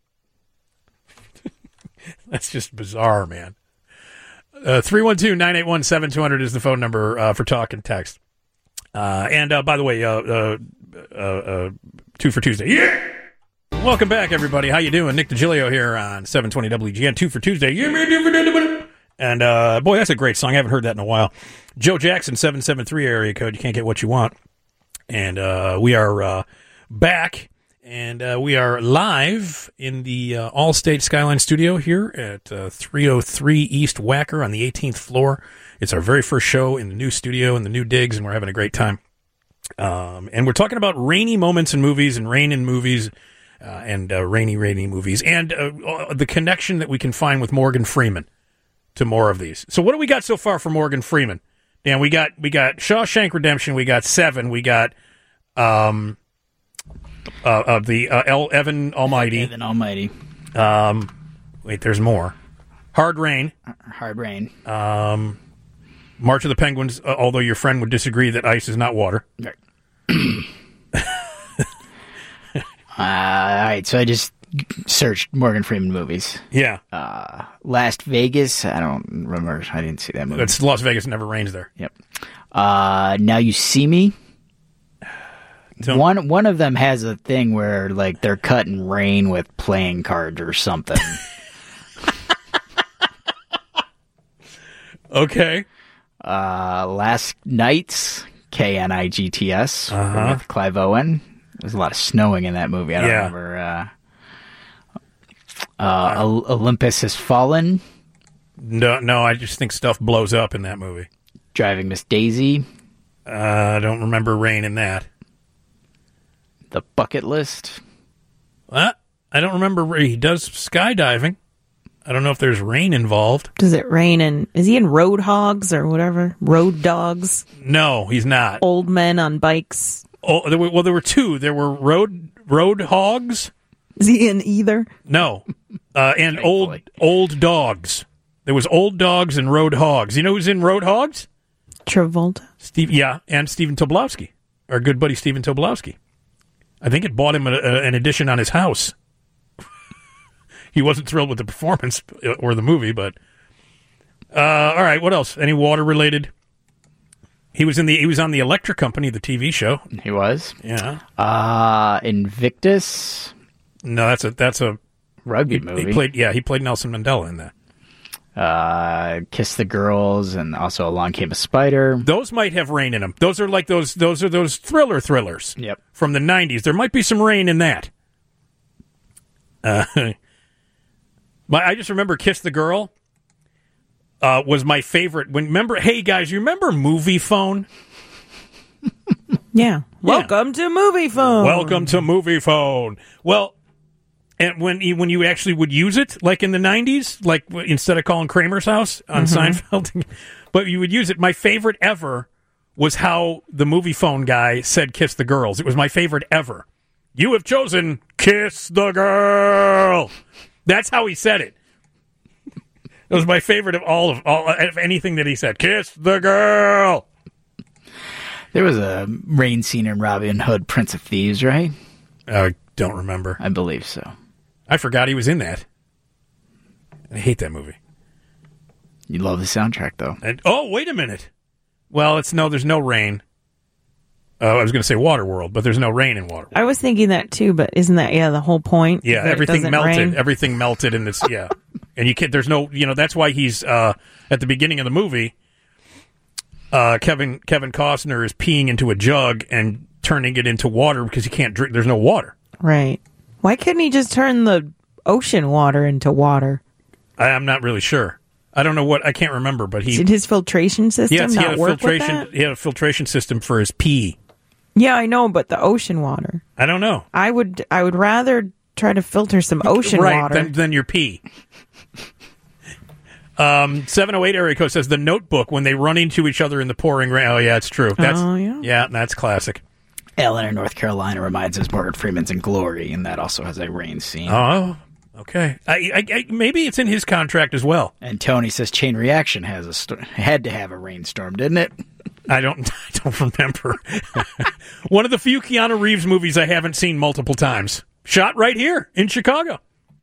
that's just bizarre, man. Uh, three one two, nine eight one, seven two zero zero is the phone number uh, for talk and text. Uh, and uh, by the way, uh, uh, uh, uh, two for Tuesday. Yeah! Welcome back, everybody. How you doing? Nick DiGilio here on seven twenty W G N. Two for Tuesday. Yeah, man, two for Tuesday. And, uh, boy, that's a great song. I haven't heard that in a while. Joe Jackson, seven seven three area code. You can't get what you want. And uh, we are uh, back, and uh, we are live in the uh, Allstate Skyline studio here at uh, three oh three East Wacker on the eighteenth floor. It's our very first show in the new studio and the new digs, and we're having a great time. Um, and we're talking about rainy moments in movies and rain in movies uh, and uh, rainy, rainy movies and uh, the connection that we can find with Morgan Freeman to more of these. So what do we got so far for Morgan Freeman? Dan, we got we got Shawshank Redemption, we got Seven, we got um, uh, uh, the uh, El Evan Almighty. Evan Almighty. Um, wait, there's more. Hard Rain. Hard Rain. Um, March of the Penguins, uh, although your friend would disagree that ice is not water. Right. uh, all right, so I just searched Morgan Freeman movies. Yeah. Uh, Las Vegas, I don't remember. I didn't see that movie. It's Las Vegas, never rains there. Yep. Uh, Now You See Me. Don't- One one of them has a thing where like they're cutting rain with playing cards or something. Okay. Uh, Last Nights, K N I G T S, Uh-huh. with Clive Owen. There's a lot of snowing in that movie. I don't Yeah. remember. Uh, uh, Ol- Olympus Has Fallen, No, no, I just think stuff blows up in that movie. Driving Miss Daisy, Uh, I don't remember rain in that. The Bucket List. Uh, I don't remember. He does skydiving. I don't know if there's rain involved. Does it rain in, is he in Road Hogs or whatever? Road Dogs? No, he's not. Old men on bikes? Oh, there were, well, there were two. There were road road hogs. Is he in either? No, uh, and old old dogs. There was old dogs and road hogs. You know who's in Road Hogs? Travolta? Steve, yeah, and Stephen Tobolowsky, our good buddy Stephen Tobolowsky. I think it bought him a, a, an addition on his house. He wasn't thrilled with the performance or the movie, but uh, all right. What else? Any water related? He was in the. He was on the Electric Company, the T V show. He was. Yeah. Uh, Invictus. No, that's a that's a rugby he, movie. He played. Yeah, he played Nelson Mandela in that. Uh, Kiss the Girls, and also Along Came a Spider. Those might have rain in them. Those are like those. Those are those thriller thrillers. Yep. From the nineties. There might be some rain in that. Uh, my, I just remember Kiss the Girl. Uh, was my favorite. When remember, hey guys, you remember Movie Phone? Yeah. Welcome to Movie Phone. Welcome to Movie Phone. Well, and when you, when you actually would use it, like in the nineties, like w- instead of calling Kramer's house on Seinfeld, but you would use it. My favorite ever was how the Movie Phone guy said "Kiss the Girls." It was my favorite ever. You have chosen Kiss the Girl. That's how he said it. It was my favorite of all of all of anything that he said. Kiss the girl. There was a rain scene in Robin Hood, Prince of Thieves, right? I don't remember. I believe so. I forgot he was in that. I hate that movie. You love the soundtrack, though. And, oh, wait a minute. Well, it's no. There's no rain. Uh, I was going to say Waterworld, but there's no rain in Waterworld. I was thinking that too, but isn't that, yeah, the whole point? Yeah, that it everything doesn't melted. rain? Everything melted, and it's yeah. And you can't. There's no. You know, that's why he's uh, at the beginning of the movie. Uh, Kevin Kevin Costner is peeing into a jug and turning it into water because he can't drink. There's no water. Right. Why couldn't he just turn the ocean water into water? I, I'm not really sure. I don't know what, I can't remember, but he... Did his filtration system yes, he not had a work filtration. with that? He had a filtration system for his pee. Yeah, I know, but the ocean water. I don't know. I would I would rather try to filter some ocean right, water. Than, than your pee. um, seven oh eight area code says The Notebook, when they run into each other in the pouring rain. Oh, yeah, it's true. That's, oh, yeah. Yeah, that's classic. Eleanor, North Carolina reminds us Morgan Freeman's in Glory, and that also has a rain scene. Oh, okay. I, I, I, maybe it's in his contract as well. And Tony says Chain Reaction has a st- had to have a rainstorm, didn't it? I don't I don't remember. One of the few Keanu Reeves movies I haven't seen multiple times. Shot right here in Chicago.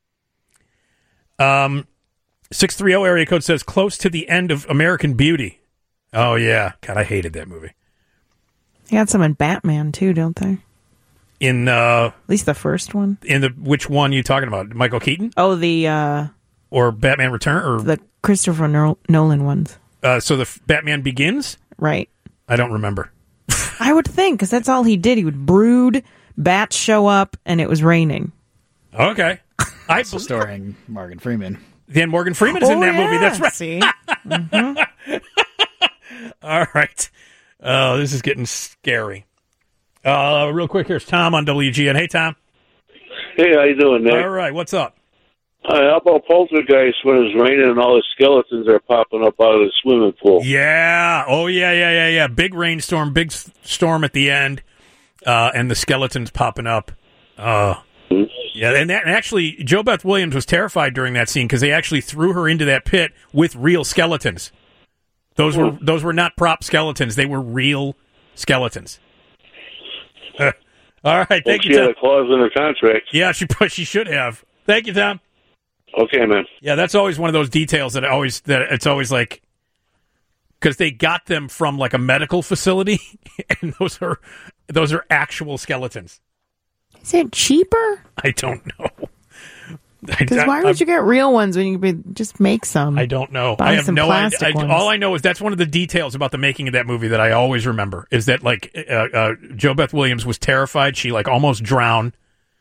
Um, six thirty area code says close to the end of American Beauty. Oh, yeah. God, I hated that movie. They got some in Batman, too, don't they? In, uh... At least the first one. In the... Which one are you talking about? Michael Keaton? Oh, the, uh... Or Batman Return? Or the Christopher Nolan ones. Uh, so the Batman Begins? Right. I don't remember. I would think, because that's all he did. He would brood, bats show up, and it was raining. Okay. I also starring Morgan Freeman. Then Morgan Freeman is oh, in that yeah. movie. That's right. See? Mm-hmm. All right. Oh, this is getting scary. Uh, real quick, here's Tom on W G N. Hey, Tom. Hey, how you doing, Nick? All right, what's up? Uh, how about Poltergeist when it's raining and all the skeletons are popping up out of the swimming pool? Yeah. Oh, yeah, yeah, yeah, yeah. Big rainstorm, big s- storm at the end, uh, and the skeletons popping up. Uh, mm-hmm. Yeah, and, that, and actually, Jo Beth Williams was terrified during that scene because they actually threw her into that pit with real skeletons. Those were those were not prop skeletons; they were real skeletons. Uh, all right, thank well, you, she Tom. had a clause in her contract. Yeah, she she should have. Thank you, Tom. Okay, man. Yeah, that's always one of those details that I always that it's always like because they got them from like a medical facility, and those are those are actual skeletons. Is it cheaper? I don't know. Because why would you get real ones when you could just make some? I don't know. Buy I have some no idea. plastic I, ones. all I know is that's one of the details about the making of that movie that I always remember is that like uh, uh, Jo Beth Williams was terrified. She like almost drowned.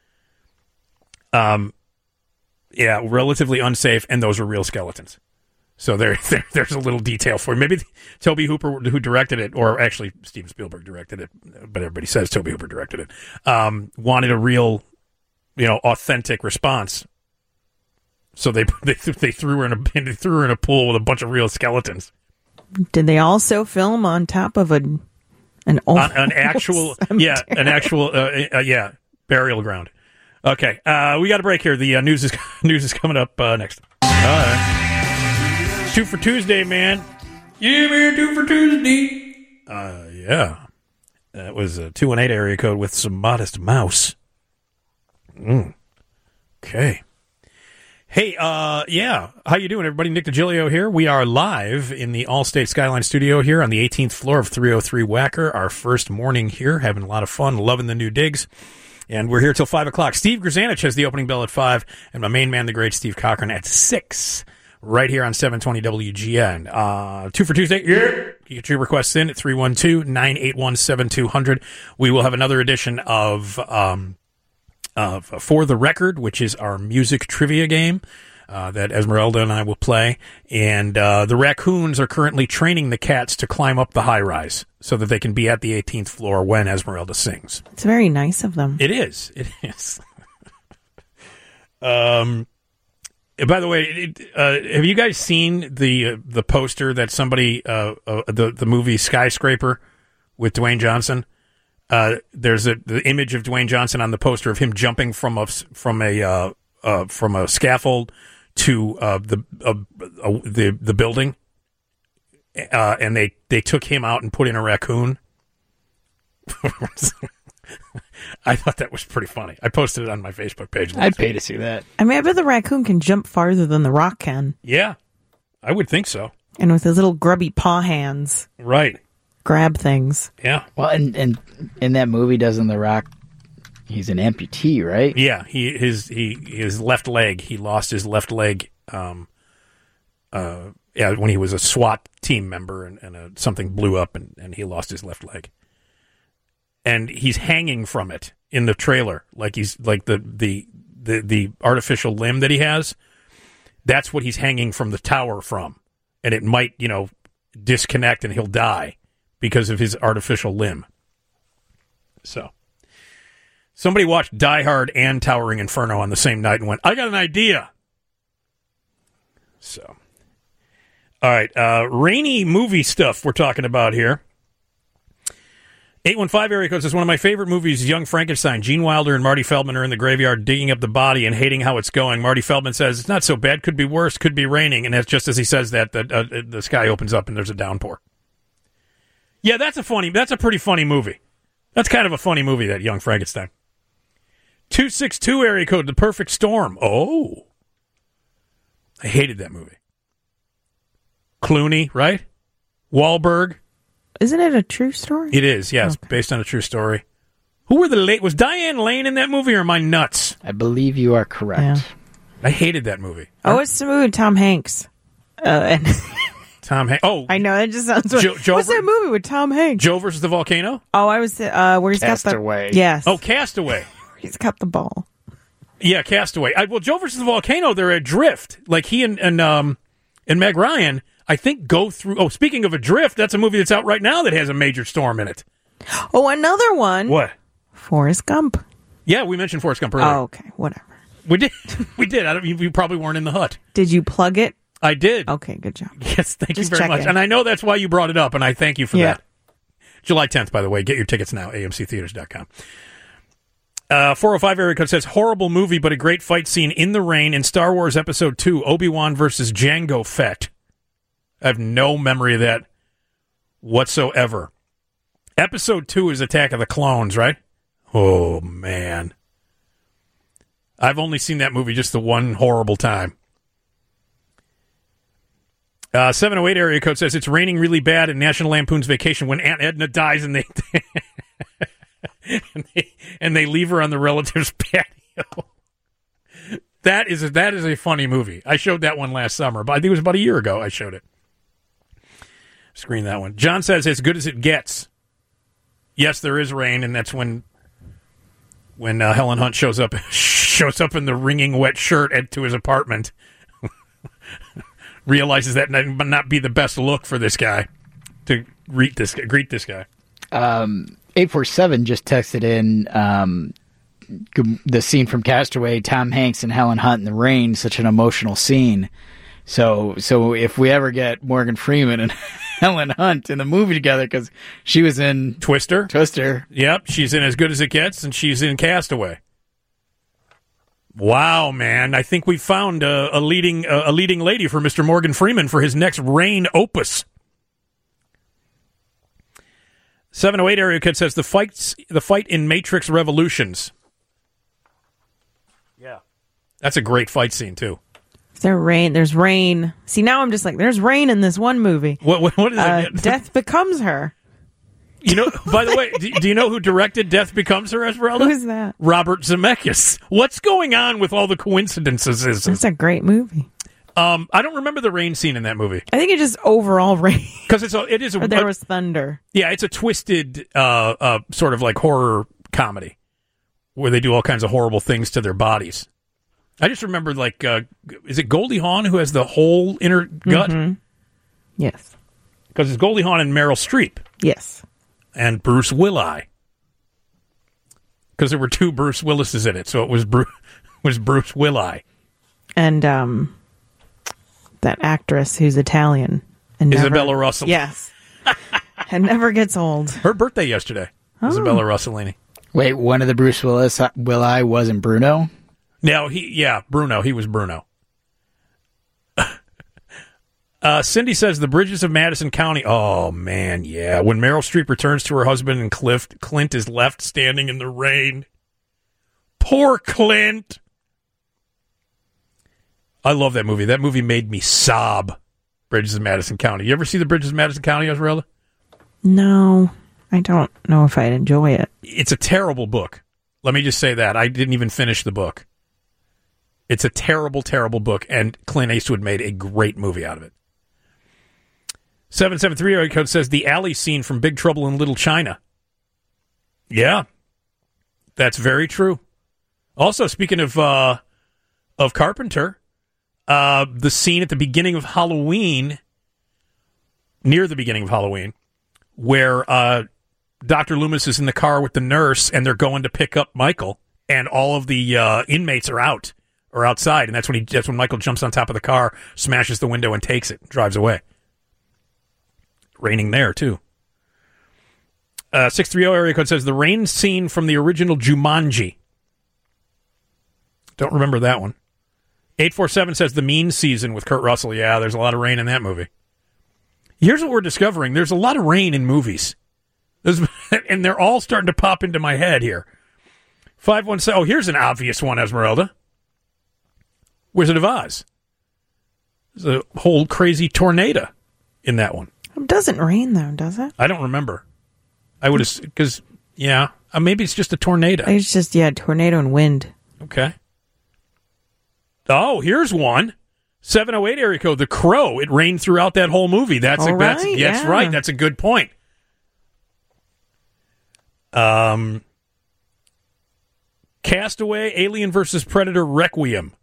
Um, yeah, relatively unsafe, and those were real skeletons. So there, there there's a little detail for you. Maybe Tobe Hooper, who directed it, or actually Steven Spielberg directed it, but everybody says Tobe Hooper directed it. Um, wanted a real, you know, authentic response. So they they they threw her in a they threw her in a pool with a bunch of real skeletons. Did they also film on top of an an old an, an actual cemetery? yeah an actual uh, uh, yeah burial ground? Okay, uh, we got a break here. The uh, news is news is coming up uh, next. All right, two for Tuesday, man. Yeah, man, two for Tuesday. Uh, yeah, that was a two one eight area code with some Modest Mouse. Mm. Okay. Hey, uh, yeah, how you doing, everybody? Nick DiGilio here. We are live in the Allstate Skyline studio here on the eighteenth floor of three oh three Wacker. Our first morning here, having a lot of fun, loving the new digs. And we're here till five o'clock. Steve Grzanich has the opening bell at five, and my main man, the great Steve Cochran, at six, right here on seven twenty W G N. Uh, two for Tuesday. Yeah. You get your requests in at three one two, nine eight one, seven two zero zero. We will have another edition of... Um, Uh, For the Record, which is our music trivia game uh, that Esmeralda and I will play. And uh, the raccoons are currently training the cats to climb up the high-rise so that they can be at the eighteenth floor when Esmeralda sings. It's very nice of them. It is. It is. um. By the way, it, uh, have you guys seen the uh, the poster that somebody uh, uh the the movie Skyscraper with Dwayne Johnson? Uh, there's a the image of Dwayne Johnson on the poster of him jumping from a from a uh, uh, from a scaffold to uh, the uh, uh, the the building, uh, and they, they took him out and put in a raccoon. I thought that was pretty funny. I posted it on my Facebook page. I'd pay to see that. I mean, I bet the raccoon can jump farther than the Rock can. Yeah, I would think so. And with his little grubby paw hands. Right. Grab things. Yeah. Well, and, and in that movie, doesn't The Rock, he's an amputee, right? Yeah, he his he his left leg. He lost his left leg. Um, uh, yeah, when he was a SWAT team member, and, and a, something blew up, and, and he lost his left leg. And he's hanging from it in the trailer, like he's like the the the, the artificial limb that he has. That's what he's hanging from the tower from. and it might, you know, disconnect and he'll die because of his artificial limb. So, somebody watched Die Hard and Towering Inferno on the same night and went, I got an idea. So, all right, uh, rainy movie stuff we're talking about here. eight one five area code says, one of my favorite movies is Young Frankenstein. Gene Wilder and Marty Feldman are in the graveyard digging up the body and hating how it's going. Marty Feldman says, it's not so bad, could be worse, could be raining. And that's just as he says that, the, uh, the sky opens up and there's a downpour. Yeah, that's a funny, that's a pretty funny movie. That's kind of a funny movie, that Young Frankenstein. two six two area code, The Perfect Storm. Oh. I hated that movie. Clooney, right? Wahlberg. Isn't it a true story? It is, yes, okay. Based on a true story. Who were the late? Was Diane Lane in that movie, or am I nuts? I believe you are correct. Yeah. I hated that movie. Oh, it's the movie with Tom Hanks. Uh, and Tom Hanks. Oh, I know that just sounds. Jo- Joe What's ver- that movie with Tom Hanks? Joe versus the Volcano. Oh, I was uh, where he's Castaway. got the yes. Oh, Castaway. He's got the ball. Yeah, Castaway. I, well, Joe versus the Volcano. They're adrift. Like he and and um and Meg Ryan, I think, go through. Oh, speaking of adrift, that's a movie that's out right now that has a major storm in it. Oh, another one. What? Forrest Gump. Yeah, we mentioned Forrest Gump earlier. Oh, okay, whatever. We did. We did. I don't. You, you probably weren't in the hut. Did you plug it? I did. Okay, good job. Yes, thank Just you very much. in. And I know that's why you brought it up, and I thank you for yeah. that. July tenth, by the way. Get your tickets now, A M C theaters dot com. Uh, four oh five area code says, horrible movie, but a great fight scene in the rain in Star Wars Episode two, Obi-Wan versus Jango Fett. I have no memory of that whatsoever. Episode two is Attack of the Clones, right? Oh, man. I've only seen that movie just the one horrible time. Uh, seven oh eight area code says, it's raining really bad in National Lampoon's Vacation when Aunt Edna dies and they... And they, and they leave her on the relative's patio. That is a, that is a funny movie. I showed that one last summer, but I think it was about a year ago I showed it. Screen that one. John says, as good as it gets. Yes, there is rain, and that's when when uh, Helen Hunt shows up shows up in the wringing wet shirt at, to his apartment. Realizes that might not be the best look for this guy to greet this greet this guy. Um. eight four seven just texted in um, the scene from Castaway, Tom Hanks and Helen Hunt in the rain, such an emotional scene. So so if we ever get Morgan Freeman and Helen Hunt in the movie together, because she was in Twister. Twister. Yep, she's in As Good as It Gets, and she's in Castaway. Wow, man. I think we found a, a leading a, a leading lady for Mister Morgan Freeman for his next Rain opus. seven oh eight area code says the fights the fight in Matrix Revolutions. Yeah. That's a great fight scene too. Is there rain? There's rain. See, now I'm just like, there's rain in this one movie. What what, what is uh, it? Death Becomes Her. You know, by the way, do, do you know who directed Death Becomes Her, Esmeralda? Who's that? Robert Zemeckis. What's going on with all the coincidences? It's a great movie. Um, I don't remember the rain scene in that movie. I think it just overall rain. Because it's a, it is a, or there was thunder. Yeah, it's a twisted, uh, uh, sort of like horror comedy where they do all kinds of horrible things to their bodies. I just remember, like, uh, is it Goldie Hawn who has the whole inner gut? Mm-hmm. Yes. Because it's Goldie Hawn and Meryl Streep. Yes. And Bruce Willis. Because there were two Bruce Willises in it, so it was Bruce, was Bruce Willis. And, um... that actress who's Italian. And Isabella never, Rossellini. Yes. And never gets old. Her birthday yesterday. Oh. Isabella Rossellini. Wait, one of the Bruce Willis Willi wasn't Bruno? No, he yeah, Bruno. He was Bruno. uh, Cindy says the bridges of Madison County. Oh, man, yeah. When Meryl Streep returns to her husband and Cliff, Clint is left standing in the rain. Poor Clint. I love that movie. That movie made me sob. Bridges of Madison County. You ever see the Bridges of Madison County, Esmeralda? No, I don't know if I'd enjoy it. It's a terrible book. Let me just say that. I didn't even finish the book. It's a terrible, terrible book, and Clint Eastwood made a great movie out of it. seven seven three area code says the alley scene from Big Trouble in Little China. Yeah, that's very true. Also, speaking of uh, of Carpenter, uh, the scene at the beginning of Halloween near the beginning of Halloween, where uh, Doctor Loomis is in the car with the nurse, and they're going to pick up Michael, and all of the uh, inmates are out or outside, and that's when he that's when Michael jumps on top of the car, smashes the window, and takes it, drives away. Raining there too. Uh, six three zero area code says the rain scene from the original Jumanji. Don't remember that one. eight four seven says the Mean Season with Kurt Russell. Yeah, there's a lot of rain in that movie. Here's what we're discovering. There's a lot of rain in movies. There's, and they're all starting to pop into my head here. five one seven. Oh, here's an obvious one, Esmeralda. Wizard of Oz. There's a whole crazy tornado in that one. It doesn't rain, though, does it? I don't remember. I would have, because, yeah, uh, maybe it's just a tornado. It's just, yeah, tornado and wind. Okay. Oh, here's one. seven oh eight area code, The Crow. It rained throughout that whole movie. That's, a, All that's, right, that's yeah. right. That's a good point. Um, Castaway, Alien versus Predator, Requiem.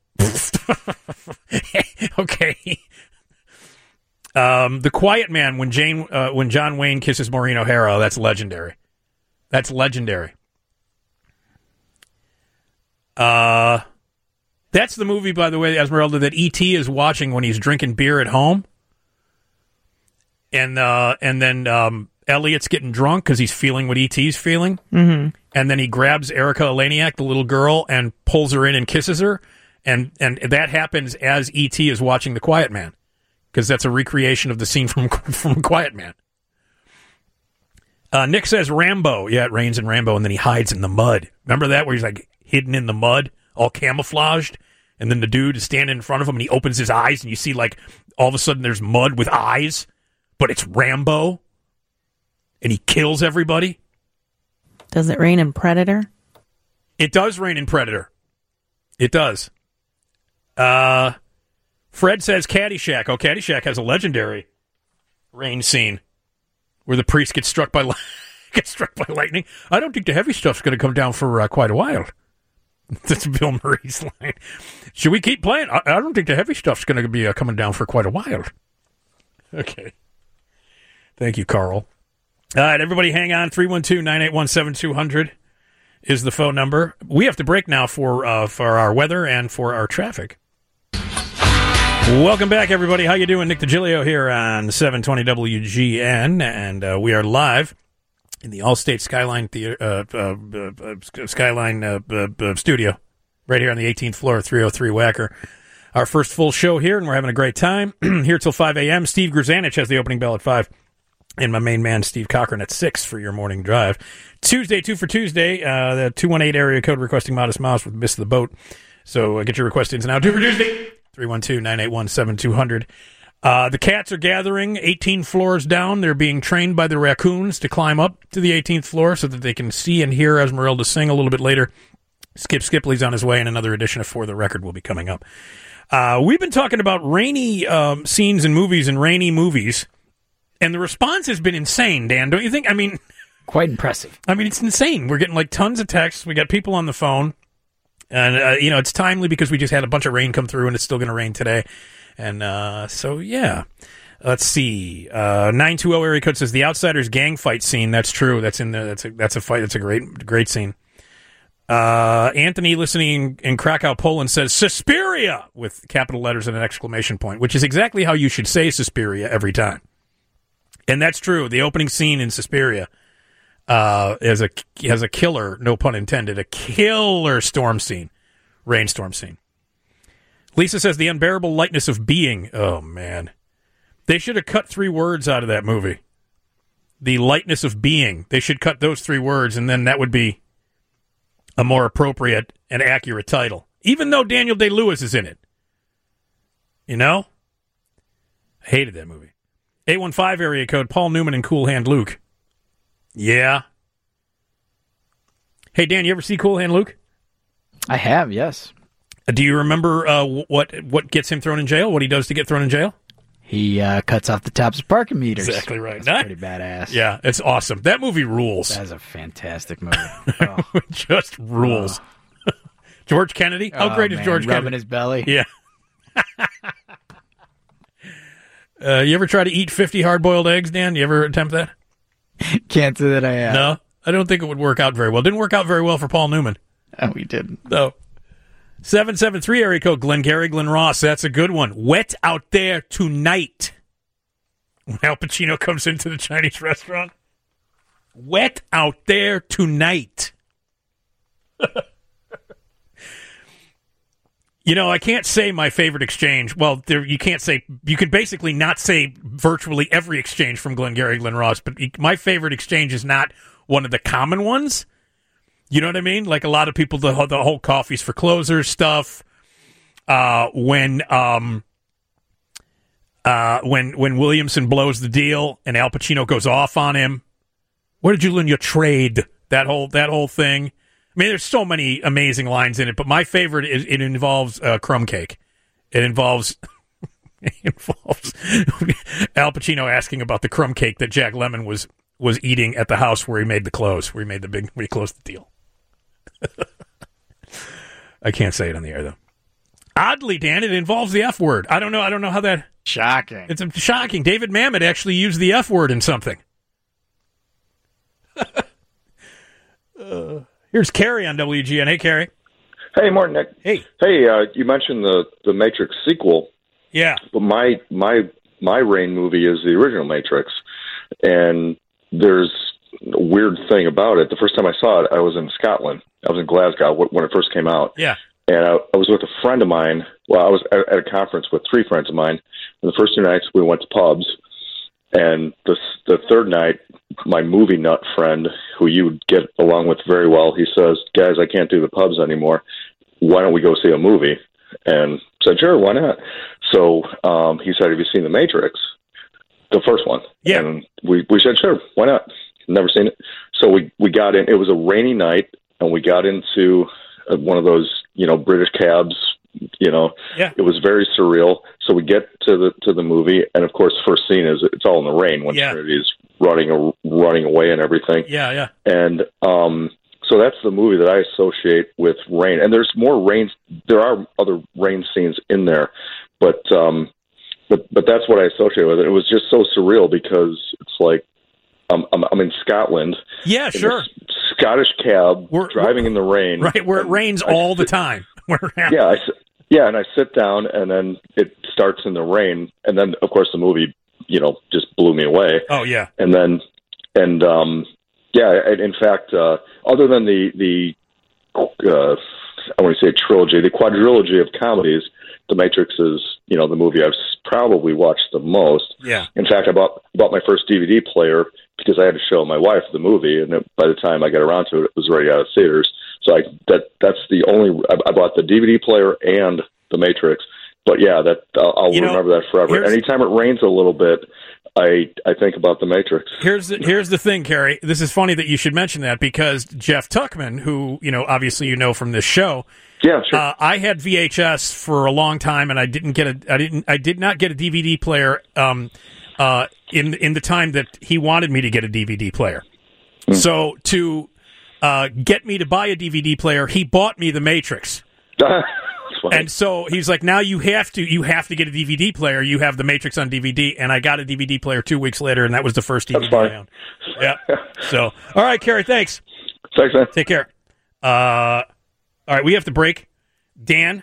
Okay. Um, The Quiet Man, when Jane, uh, when John Wayne kisses Maureen O'Hara. That's legendary. That's legendary. Uh, that's the movie, by the way, Esmeralda, that E T is watching when he's drinking beer at home. And uh, and then um, Elliot's getting drunk because he's feeling what E T's feeling. Mm-hmm. And then he grabs Erica Eleniak, the little girl, and pulls her in and kisses her. And and that happens as E T is watching The Quiet Man, because that's a recreation of the scene from from Quiet Man. Uh, Nick says Rambo. Yeah, it rains in Rambo, and then he hides in the mud. Remember that, where he's like hidden in the mud, all camouflaged, and then the dude is standing in front of him, and he opens his eyes, and you see like all of a sudden there's mud with eyes, but it's Rambo, and he kills everybody. Does it rain in Predator? It does rain in Predator. It does. Uh, Fred says Caddyshack. Oh, Caddyshack has a legendary rain scene where the priest gets struck by li- gets struck by lightning. I don't think the heavy stuff's going to come down for uh, quite a while. That's Bill Murray's line. Should we keep playing? I, I don't think the heavy stuff's going to be uh, coming down for quite a while. Okay. Thank you, Carl. All right, everybody hang on. three one two, nine eight one, seven two zero zero is the phone number. We have to break now for uh, for our weather and for our traffic. Welcome back, everybody. How you doing? Nick DiGilio here on seven twenty W G N, and uh, we are live in the Allstate Skyline Theater, uh, uh, uh, Skyline uh, uh, uh, studio, right here on the eighteenth floor, three oh three Wacker. Our first full show here, and we're having a great time. Here till five a.m. Steve Grzanich has the opening bell at five, and my main man, Steve Cochran, at six for your morning drive. Tuesday, two for Tuesday, uh, the two one eight area code requesting Modest Mouse with Miss the Boat. So uh, get your request in now. Two for Tuesday. three one two, nine eight one, seven two zero zero. Uh, the cats are gathering eighteen floors down. They're being trained by the raccoons to climb up to the eighteenth floor so that they can see and hear Esmeralda sing a little bit later. Skip Skipley's on his way, and another edition of For the Record will be coming up. Uh, we've been talking about rainy um, scenes in movies and rainy movies, and the response has been insane, Dan, don't you think? I mean, quite impressive. I mean, it's insane. We're getting like tons of texts. We got people on the phone. And, uh, you know, it's timely because we just had a bunch of rain come through, and it's still going to rain today. And uh, so, yeah. Let's see. Uh, nine two zero area code says The Outsiders gang fight scene. That's true. That's in there. That's a, that's a fight. That's a great, great scene. Uh, Anthony, listening in Krakow, Poland, says Suspiria with capital letters and an exclamation point, which is exactly how you should say Suspiria every time. And that's true. The opening scene in Suspiria Uh, as a has a killer, no pun intended, a killer storm scene, rainstorm scene. Lisa says the unbearable lightness of being. Oh man, they should have cut three words out of that movie. The lightness of being. They should cut those three words, and then that would be a more appropriate and accurate title. Even though Daniel Day-Lewis is in it, you know, I hated that movie. eight one five area code. Paul Newman and Cool Hand Luke. Yeah. Hey, Dan, you ever see Cool Hand Luke? I have, yes. Do you remember uh, what what gets him thrown in jail? What he does to get thrown in jail? He uh, cuts off the tops of parking meters. Exactly right. That's Not, pretty badass. Yeah, it's awesome. That movie rules. That is a fantastic movie. Oh. Just rules. Oh. George Kennedy? How oh, great is man, George rubbing Kennedy? his belly. Yeah. Uh, you ever try to eat fifty hard-boiled eggs, Dan? You ever attempt that? Can't say that I have. No, I don't think it would work out very well. Didn't work out very well for Paul Newman. Oh, we didn't. No. seven seven three area code, Glengarry Glen Ross. That's a good one. Wet out there tonight. When Al Pacino comes into the Chinese restaurant. Wet out there tonight. You know, I can't say my favorite exchange. Well, there, you can't say, you can basically not say virtually every exchange from Glengarry Glen Ross, but my favorite exchange is not one of the common ones. You know what I mean? Like a lot of people, the, the whole coffees for closers stuff. Uh, when um, uh, when when Williamson blows the deal and Al Pacino goes off on him. Where did you learn your trade? That whole that whole thing. I mean, there's so many amazing lines in it, but my favorite is it involves uh, crumb cake. It involves it involves Al Pacino asking about the crumb cake that Jack Lemmon was was eating at the house where he made the close, where he made the big, where he closed the deal. I can't say it on the air though. Oddly, Dan, it involves the F word. I don't know. I don't know how that. Shocking. It's shocking. David Mamet actually used the F word in something. uh, here's Carrie on W G N. Hey, Carrie. Hey, morning, Nick. Hey. Hey, uh, you mentioned the the Matrix sequel. Yeah. But my my my Rain movie is the original Matrix, and there's a weird thing about it. The first time I saw it, I was in Scotland. I was in Glasgow when it first came out. Yeah. And I, I was with a friend of mine. Well, I was at, at a conference with three friends of mine. And the first two nights, we went to pubs. And the the third night, my movie nut friend, who you would get along with very well, he says, guys, I can't do the pubs anymore. Why don't we go see a movie? And I said, sure, why not? So um, he said, have you seen The Matrix? The first one. Yeah. And we, we said, sure, why not? Never seen it. So we, we got in. It was a rainy night, and we got into one of those, you know, British cabs. You know, yeah. It was very surreal. So we get to the to the movie, and of course, the first scene is it's all in the rain when yeah. Trinity is running running away and everything. Yeah, yeah. And um, so that's the movie that I associate with rain. And there's more rain. There are other rain scenes in there, but um, but but that's what I associate with it. It was just so surreal because it's like um, I'm I'm in Scotland. Yeah, sure. Scottish cab we're, driving we're, in the rain, right? Where it rains I, all the time. yeah, I, yeah, and I sit down, and then it starts in the rain, and then of course the movie, you know, just blew me away. Oh yeah, and then and um, yeah, in fact, uh, other than the the uh, I want to say trilogy, the quadrilogy of comedies, The Matrix is, you know, the movie I've probably watched the most. Yeah. In fact, I bought bought my first D V D player because I had to show my wife the movie, and it, by the time I got around to it, it was already out of theaters. So I that that's the only I, I bought the D V D player and The Matrix. But yeah, that I'll, I'll remember know, that forever. Anytime it rains a little bit, I I think about The Matrix. Here's the, here's the thing, Carrie. This is funny that you should mention that because Jeff Tuckman, who you know obviously you know from this show, yeah, sure. Uh, I had V H S for a long time, and I didn't get a I didn't I did not get a D V D player um, uh, in in the time that he wanted me to get a D V D player. Mm. So to uh, get me to buy a D V D player, he bought me The Matrix. And so he's like, now you have to you have to get a D V D player. You have The Matrix on D V D, and I got a D V D player two weeks later, and that was the first D V D I owned. Yeah. So, all right, Carrie, thanks. Thanks, man. Take care. Uh, all right, we have to break. Dan,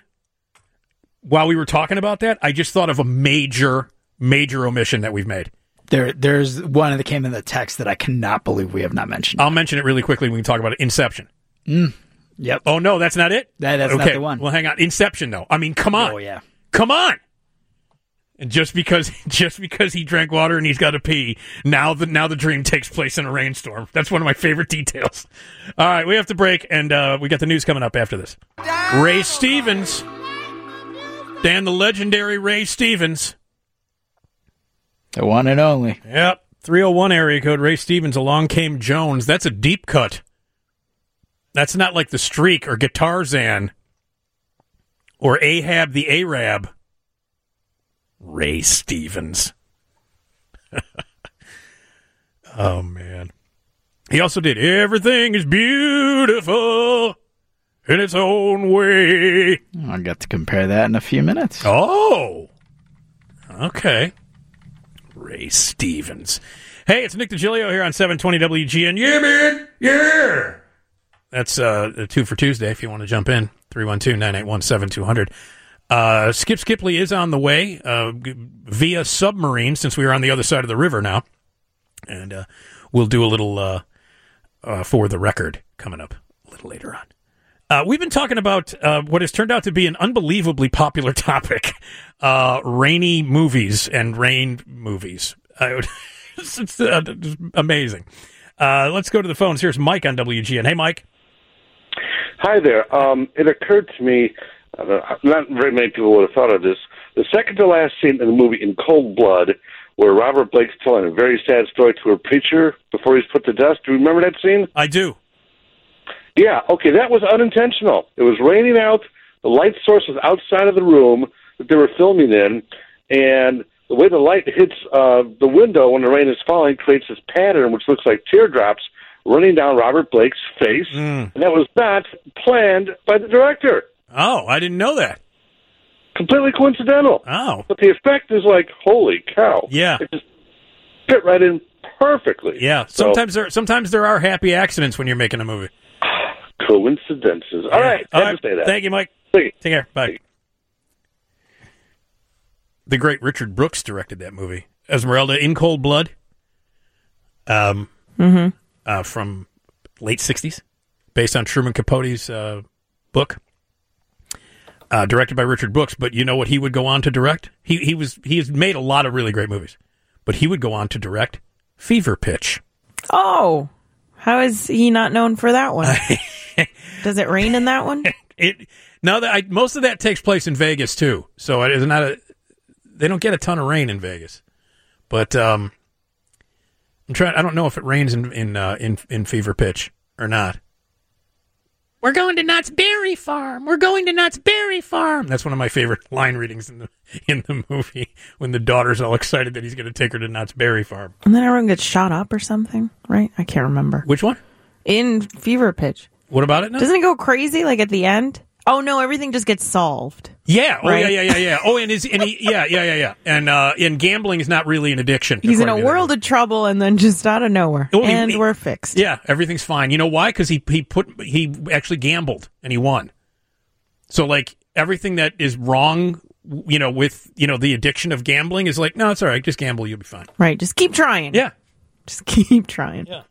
while we were talking about that, I just thought of a major, major omission that we've made. There, there's one that came in the text that I cannot believe we have not mentioned. I'll mention it really quickly when we talk about it. Inception. Mm. Yep. Oh, no, that's not it? That, that's okay. not the one. Well, hang on. Inception, though. I mean, come on. Oh, yeah. Come on. And just because just because he drank water and he's got to pee, now the, now the dream takes place in a rainstorm. That's one of my favorite details. All right, we have to break, and uh, we got the news coming up after this. Ray Stevens. Dan, the legendary Ray Stevens. The one and only. Yep. three oh one area code, Ray Stevens. Along Came Jones. That's a deep cut. That's not like The Streak or Guitarzan or Ahab the Arab. Ray Stevens. Oh, man. He also did Everything is Beautiful in Its Own Way. I'll get to compare that in a few minutes. Oh. Okay. Ray Stevens. Hey, it's Nick DiGilio here on seven twenty W G N. Yeah, man. Yeah. That's uh, a two for Tuesday if you want to jump in. three one two, nine eight one, seven two zero zero. Uh, Skip Skipley is on the way uh, via submarine since we are on the other side of the river now. And uh, we'll do a little uh, uh, for the record coming up a little later on. Uh, we've been talking about uh, what has turned out to be an unbelievably popular topic, uh, rainy movies and rain movies. Uh, it's it's uh, amazing. Uh, let's go to the phones. Here's Mike on W G N. Hey, Mike. Hi there. Um, it occurred to me, uh, not very many people would have thought of this, the second to last scene in the movie In Cold Blood, where Robert Blake's telling a very sad story to a preacher before he's put to death. Do you remember that scene? I do. Yeah, okay, that was unintentional. It was raining out, the light source was outside of the room that they were filming in, and the way the light hits uh, the window when the rain is falling creates this pattern which looks like teardrops running down Robert Blake's face, mm. and that was not planned by the director. Oh, I didn't know that. Completely coincidental. Oh. But the effect is like, holy cow. Yeah. It just fit right in perfectly. Yeah, So, sometimes there sometimes there are happy accidents when you're making a movie. coincidences. All Yeah. right, I All had right. to say that. Thank you, Mike. Thank you. Take care. Bye. The great Richard Brooks directed that movie. Esmeralda in Cold Blood. Um, Mm-hmm. uh, from late sixties, based on Truman Capote's uh, book. Uh, directed by Richard Brooks, but you know what he would go on to direct? He he was he has made a lot of really great movies, but he would go on to direct Fever Pitch. Oh, how is he not known for that one? Does it rain in that one? It now that I, most of that takes place in Vegas too, so it is not a. They don't get a ton of rain in Vegas, but um, I'm trying. I don't know if it rains in in uh, in in Fever Pitch or not. We're going to Knott's Berry Farm. We're going to Knott's Berry Farm. That's one of my favorite line readings in the in the movie when the daughter's all excited that he's going to take her to Knott's Berry Farm. And then everyone gets shot up or something, right? I can't remember. Which one? In Fever Pitch. What about it now? Doesn't it go crazy like at the end? Oh no, everything just gets solved. Yeah. Oh, right? yeah, yeah, yeah, yeah. Oh, and his, and he, yeah, yeah, yeah, yeah. And uh, and gambling is not really an addiction. He's in a according to world of trouble, and then just out of nowhere, Oh, he- and he- we're fixed. Yeah, everything's fine. You know why? Because he he put he actually gambled and he won. So like everything that is wrong, you know, with you know the addiction of gambling is like, no, it's all right. Just gamble, you'll be fine. Right, just keep trying. Yeah, just keep trying. Yeah.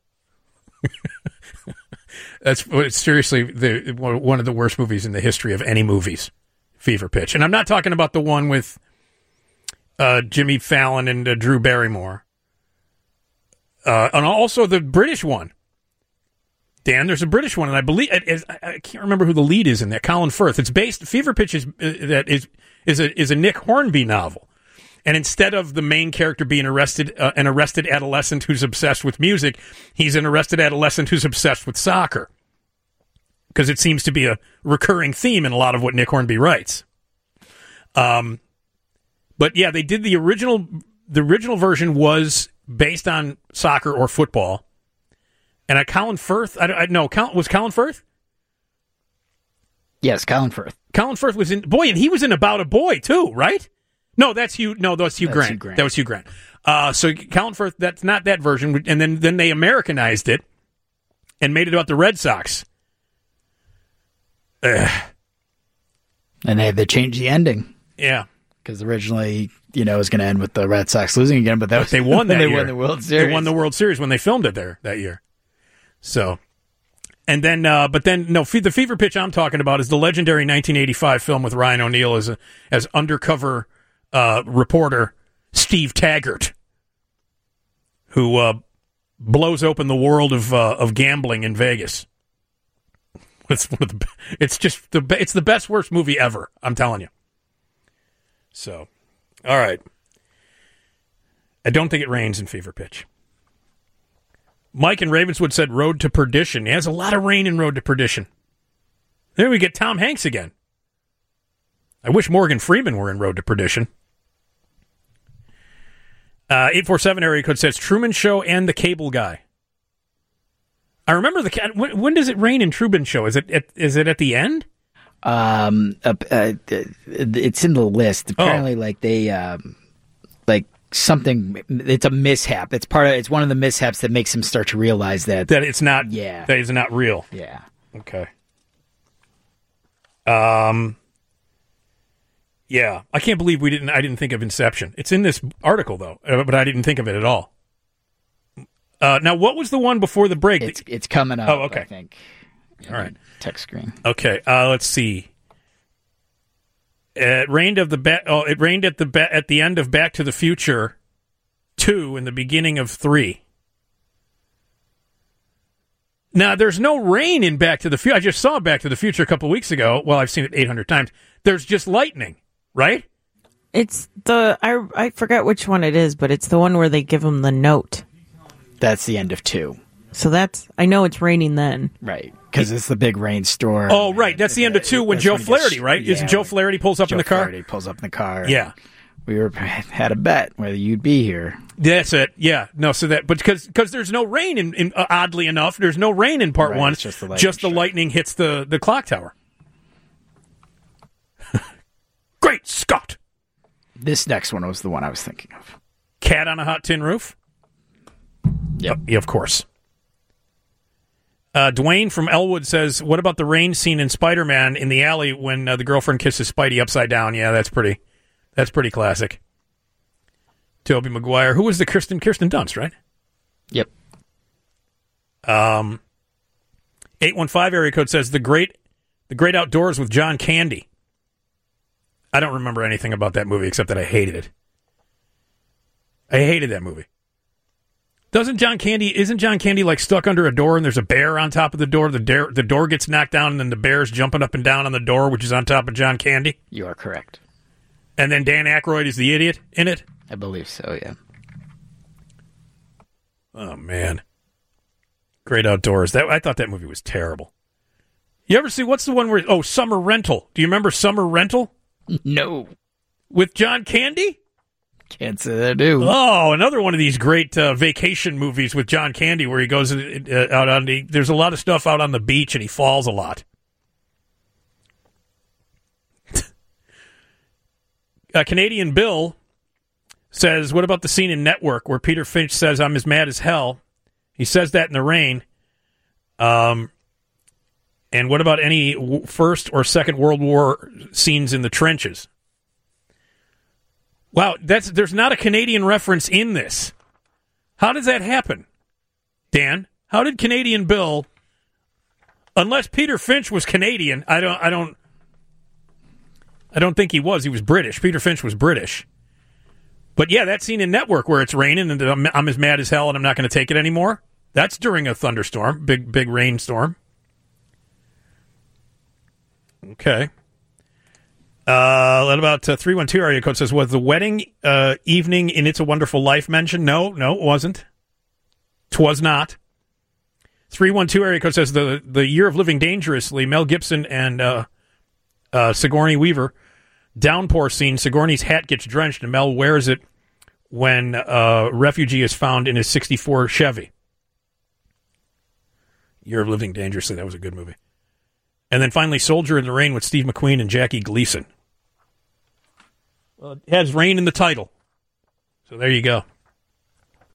That's it's seriously the one of the worst movies in the history of any movies, Fever Pitch. And I'm not talking about the one with uh, Jimmy Fallon and uh, Drew Barrymore. Uh, and also the British one. Dan, there's a British one, and I believe it is, I can't remember who the lead is in that. Colin Firth. It's based. Fever Pitch is uh, that is is a is a Nick Hornby novel, and instead of the main character being arrested, uh, an arrested adolescent who's obsessed with music, he's an arrested adolescent who's obsessed with soccer. Because it seems to be a recurring theme in a lot of what Nick Hornby writes. Um, but yeah, they did the original. The original version was based on soccer or football. And I, Colin Firth, I, I no, Colin, was Colin Firth? Yes, Colin Firth. Colin Firth was in, boy, and he was in About a Boy too, right? No, that's Hugh, no, that's Hugh, That's Grant. Hugh Grant. That was Hugh Grant. Uh, so Colin Firth, that's not that version. And then, then they Americanized it and made it about the Red Sox. Ugh. And they had to change the ending. Yeah. Because originally, you know, it was going to end with the Red Sox losing again, but that was, They won that they year. won the World Series. They won the World Series when they filmed it there that year. So, and then, uh, but then, no, fe- the Fever Pitch I'm talking about is the legendary nineteen eighty-five film with Ryan O'Neal as a, as undercover uh, reporter Steve Taggart, who uh, blows open the world of uh, of gambling in Vegas. It's one of the, it's just the be- it's the best worst movie ever. I'm telling you. So, all right. I don't think it rains in Fever Pitch. Mike in Ravenswood said Road to Perdition. There's a lot of rain in Road to Perdition. Then we get Tom Hanks again. I wish Morgan Freeman were in Road to Perdition. Uh, eight four seven area code says Truman Show and The Cable Guy. I remember the when, when does it rain in Truman Show? Is it at, is it at the end? Um, uh, uh, it's in the list. Apparently, Oh. like they, um, like something. It's a mishap. It's part of. It's one of the mishaps that makes him start to realize that that it's not. Yeah, that it's not real. Yeah. Okay. Um. Yeah, I can't believe we didn't. I didn't think of Inception. It's in this article though, but I didn't think of it at all. Uh, now, what was the one before the break? It's it's coming up. Oh, okay. I think. All right. Text screen. Okay. Uh, let's see. It rained of the ba- oh, it rained at the ba- at the end of Back to the Future two and the beginning of three. Now, there's no rain in Back to the Future. I just saw Back to the Future a couple weeks ago. Well, I've seen it eight hundred times. There's just lightning, right? It's the I I forgot which one it is, but it's the one where they give him the note. That's the end of two. So that's I know it's raining then, right? Because it's the big rainstorm. Oh, right. That's the end of two when Joe Flaherty, right? Yeah, Isn't Joe Flaherty pulls up Joe in the car? Flaherty pulls up in the car. Yeah. We were had a bet whether you'd be here. That's it. Yeah. No. So that, but because because there's no rain in, in uh, oddly enough, there's no rain in part Right, one. it's just the lightning just the strike. lightning hits the the clock tower. Great Scott! This next one was the one I was thinking of. Cat on a hot tin roof. Yep. Uh, yeah, of course. Uh, Dwayne from Elwood says, "What about the rain scene in Spider-Man in the alley when uh, the girlfriend kisses Spidey upside down?" Yeah, that's pretty. That's pretty classic. Tobey Maguire, who was the Kirsten Kirsten Dunst, right? Yep. Um, eight one five area code says the great, the Great Outdoors with John Candy. I don't remember anything about that movie except that I hated it. I hated that movie. Doesn't John Candy, isn't John Candy like stuck under a door and there's a bear on top of the door? The, dare, the door gets knocked down and then the bear's jumping up and down on the door, which is on top of John Candy? You are correct. And then Dan Aykroyd is the idiot in it? I believe so, yeah. Oh, man. Great Outdoors. That I thought that movie was terrible. You ever see, what's the one where, oh, Summer Rental. Do you remember Summer Rental? No. With John Candy? Can't say that I do. Oh, another one of these great uh, vacation movies with John Candy where he goes uh, out on the, there's a lot of stuff out on the beach and he falls a lot. uh, Canadian Bill says, what about the scene in Network where Peter Finch says, "I'm as mad as hell"? He says that in the rain. Um, and what about any w- First or Second World War scenes in the trenches? Wow, that's there's not a Canadian reference in this. How does that happen, Dan? How did Canadian Bill, unless Peter Finch was Canadian, I don't, I don't, I don't think he was. He was British. Peter Finch was British. But yeah, that scene in Network where it's raining and I'm, I'm as mad as hell and I'm not going to take it anymore. That's during a thunderstorm, big big rainstorm. Okay. Uh, what about uh, three one two area code says, was the wedding uh, evening in It's a Wonderful Life mentioned? No, no, it wasn't. Twas not. three one two area code says, the, the year of living dangerously, Mel Gibson and uh, uh, Sigourney Weaver. Downpour scene, Sigourney's hat gets drenched and Mel wears it when a refugee is found in his sixty-four Chevy. Year of Living Dangerously, that was a good movie. And then finally, Soldier in the Rain with Steve McQueen and Jackie Gleason. Well, it has rain in the title. So there you go.